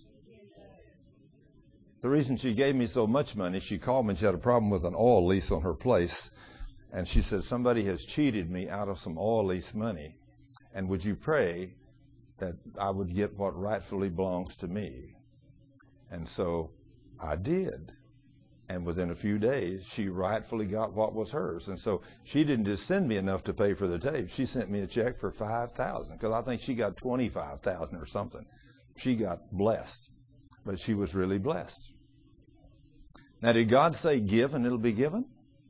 The reason she gave me so much money, she called me and she had a problem with an oil lease on her place. And she said, somebody has cheated me out of some oil lease money. And would you pray that I would get what rightfully belongs to me? And so I did. And within a few days, she rightfully got what was hers. And so she didn't just send me enough to pay for the tape. She sent me a check for five thousand dollars because I think she got twenty-five thousand dollars or something. She got blessed, but she was really blessed. Now, did God say give and it'll be given?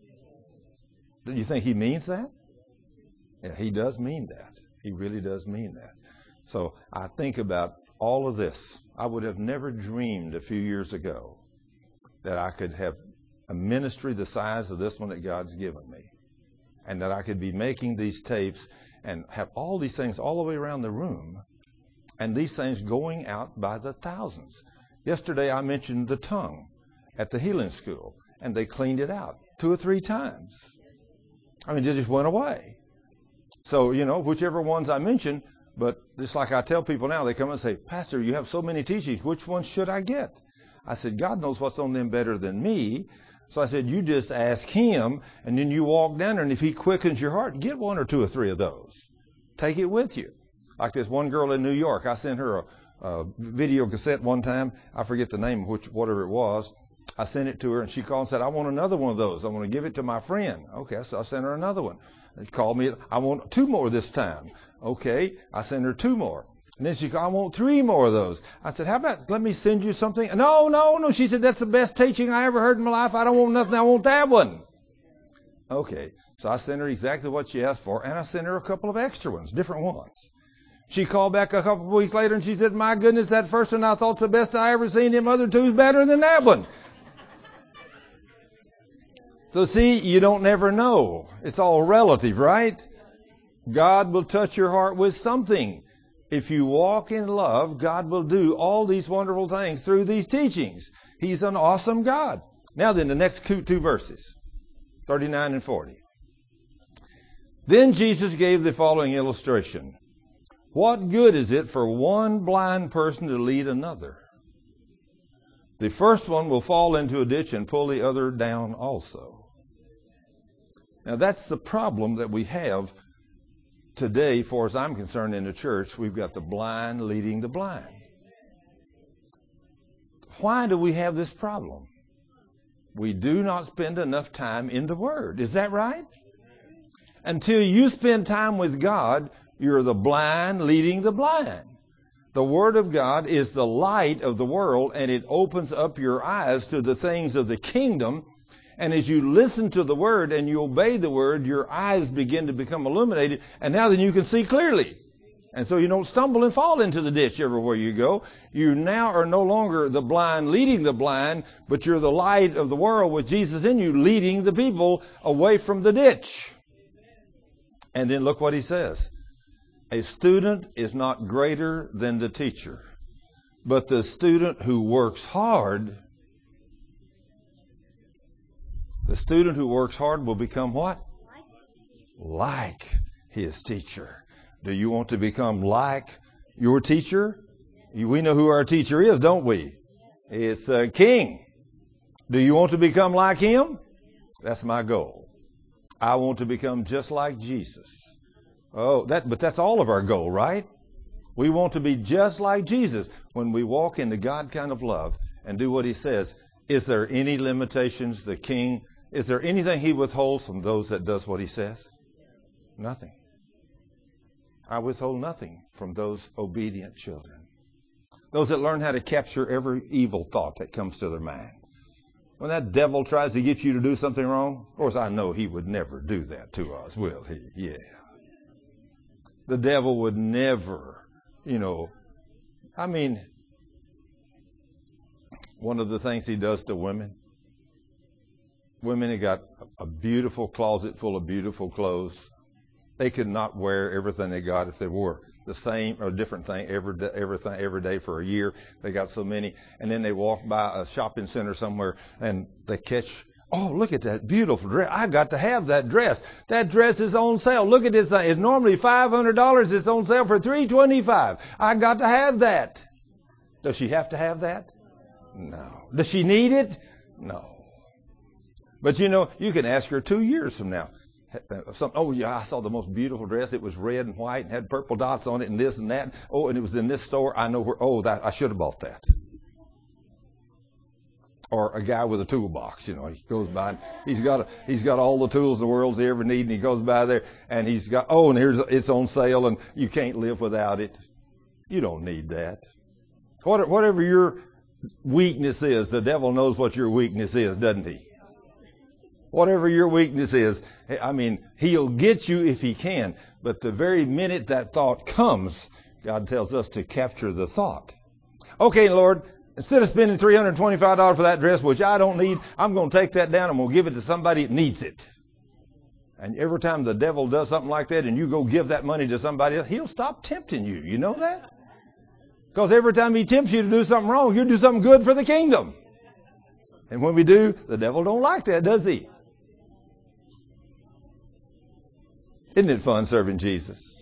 Do you think he means that? Yeah, he does mean that. He really does mean that. So I think about all of this. I would have never dreamed a few years ago that I could have a ministry the size of this one that God's given me, and that I could be making these tapes and have all these things all the way around the room, and these things going out by the thousands. Yesterday I mentioned the tongue at the healing school, and they cleaned it out two or three times. I mean, it just went away. So, you know, whichever ones I mentioned, but just like I tell people now, they come and say, Pastor, you have so many teachings, which ones should I get? I said, God knows what's on them better than me. So I said, you just ask him, and then you walk down there, and if he quickens your heart, get one or two or three of those. Take it with you. Like this one girl in New York, I sent her a, a video cassette one time. I forget the name, which whatever it was. I sent it to her, and she called and said, I want another one of those. I want to give it to my friend. Okay, so I sent her another one. She called me, I want two more this time. Okay, I sent her two more. And then she called, I want three more of those. I said, how about let me send you something? No, no, no. She said, that's the best teaching I ever heard in my life. I don't want nothing. I want that one. Okay, so I sent her exactly what she asked for, and I sent her a couple of extra ones, different ones. She called back a couple of weeks later, and she said, my goodness, that first one I thought's the best I ever seen. Them other two's better than that one. So see, you don't never know. It's all relative, right? God will touch your heart with something. If you walk in love, God will do all these wonderful things through these teachings. He's an awesome God. Now then, the next two verses, thirty-nine and forty. Then Jesus gave the following illustration. What good is it for one blind person to lead another? The first one will fall into a ditch and pull the other down also. Now that's the problem that we have today, as far as I'm concerned, in the church. We've got the blind leading the blind. Why do we have this problem? We do not spend enough time in the Word. Is that right? Until you spend time with God, you're the blind leading the blind. The Word of God is the light of the world, and it opens up your eyes to the things of the kingdom. And as you listen to the Word and you obey the Word, your eyes begin to become illuminated, and now then you can see clearly. And so you don't stumble and fall into the ditch everywhere you go. You now are no longer the blind leading the blind, but you're the light of the world with Jesus in you, leading the people away from the ditch. And then look what he says. A student is not greater than the teacher, but the student who works hard The student who works hard will become what? Like his teacher. Do you want to become like your teacher? We know who our teacher is, don't we? It's a king. Do you want to become like him? That's my goal. I want to become just like Jesus. Oh, that, but that's all of our goal, right? We want to be just like Jesus when we walk in the God kind of love and do what he says. Is there any limitations the king Is there anything he withholds from those that does what he says? Nothing. I withhold nothing from those obedient children. Those that learn how to capture every evil thought that comes to their mind. When that devil tries to get you to do something wrong, of course I know he would never do that to us, will he? Yeah. The devil would never, you know, I mean, one of the things he does to women, women have got a beautiful closet full of beautiful clothes. They could not wear everything they got if they wore the same or different thing every day, everything every day for a year. They got so many, and then they walk by a shopping center somewhere and they catch, oh, look at that beautiful dress. I got to have that dress. That dress is on sale. Look at this thing. It's normally five hundred dollars. It's on sale for three twenty-five. I got to have that. Does she have to have that? No. Does she need it? No. But you know, you can ask her two years from now. Some, oh yeah, I saw the most beautiful dress. It was red and white and had purple dots on it and this and that. Oh, and it was in this store. I know where. Oh, that I should have bought that. Or a guy with a toolbox. You know, he goes by and he's got a, he's got all the tools the world's ever need, and he goes by there and he's got, oh, and here's it's on sale and you can't live without it. You don't need that. What, whatever your weakness is, the devil knows what your weakness is, doesn't he? Whatever your weakness is, I mean, he'll get you if he can. But the very minute that thought comes, God tells us to capture the thought. Okay, Lord, instead of spending three hundred twenty-five dollars for that dress, which I don't need, I'm going to take that down. I'm going to give it to somebody that needs it. And every time the devil does something like that and you go give that money to somebody else, he'll stop tempting you. You know that? Because every time he tempts you to do something wrong, you'll do something good for the kingdom. And when we do, the devil don't like that, does he? Isn't it fun serving Jesus?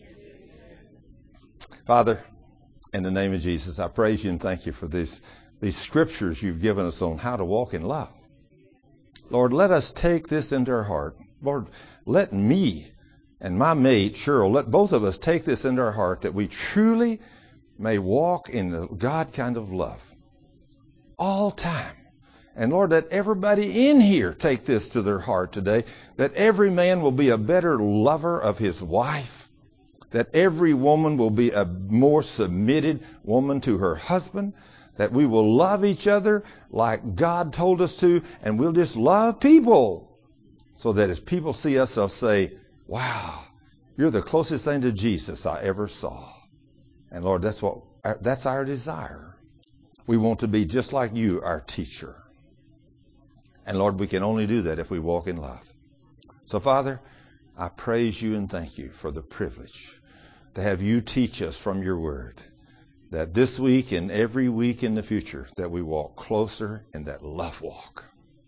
Father, in the name of Jesus, I praise you and thank you for these, these scriptures you've given us on how to walk in love. Lord, let us take this into our heart. Lord, let me and my mate, Cheryl, let both of us take this into our heart that we truly may walk in the God kind of love all time. And Lord, let everybody in here take this to their heart today, that every man will be a better lover of his wife, that every woman will be a more submitted woman to her husband, that we will love each other like God told us to, and we'll just love people, so that as people see us, they'll say, wow, you're the closest thing to Jesus I ever saw. And Lord, that's what that's our desire. We want to be just like you, our teacher. And Lord, we can only do that if we walk in love. So Father, I praise you and thank you for the privilege to have you teach us from your word, that this week and every week in the future, that we walk closer in that love walk.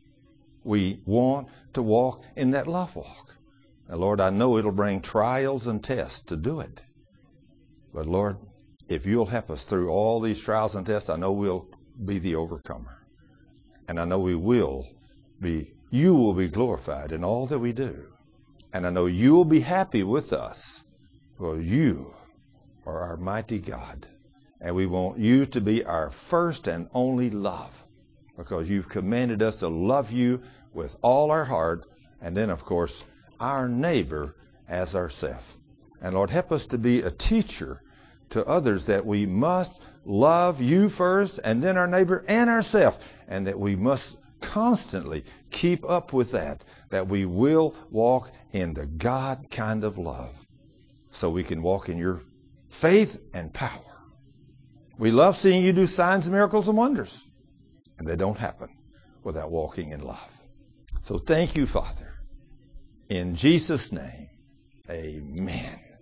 We want to walk in that love walk. And Lord, I know it'll bring trials and tests to do it. But Lord, if you'll help us through all these trials and tests, I know we'll be the overcomer. And I know we will be, you will be glorified in all that we do. And I know you will be happy with us. For you are our mighty God. And we want you to be our first and only love. Because you've commanded us to love you with all our heart. And then, of course, our neighbor as ourselves. And Lord, help us to be a teacher to others, that we must love you first and then our neighbor and ourselves. And that we must constantly keep up with that, that we will walk in the God kind of love, so we can walk in your faith and power. We love seeing you do signs, miracles, and wonders, and they don't happen without walking in love. So thank you, Father. In Jesus' name, amen.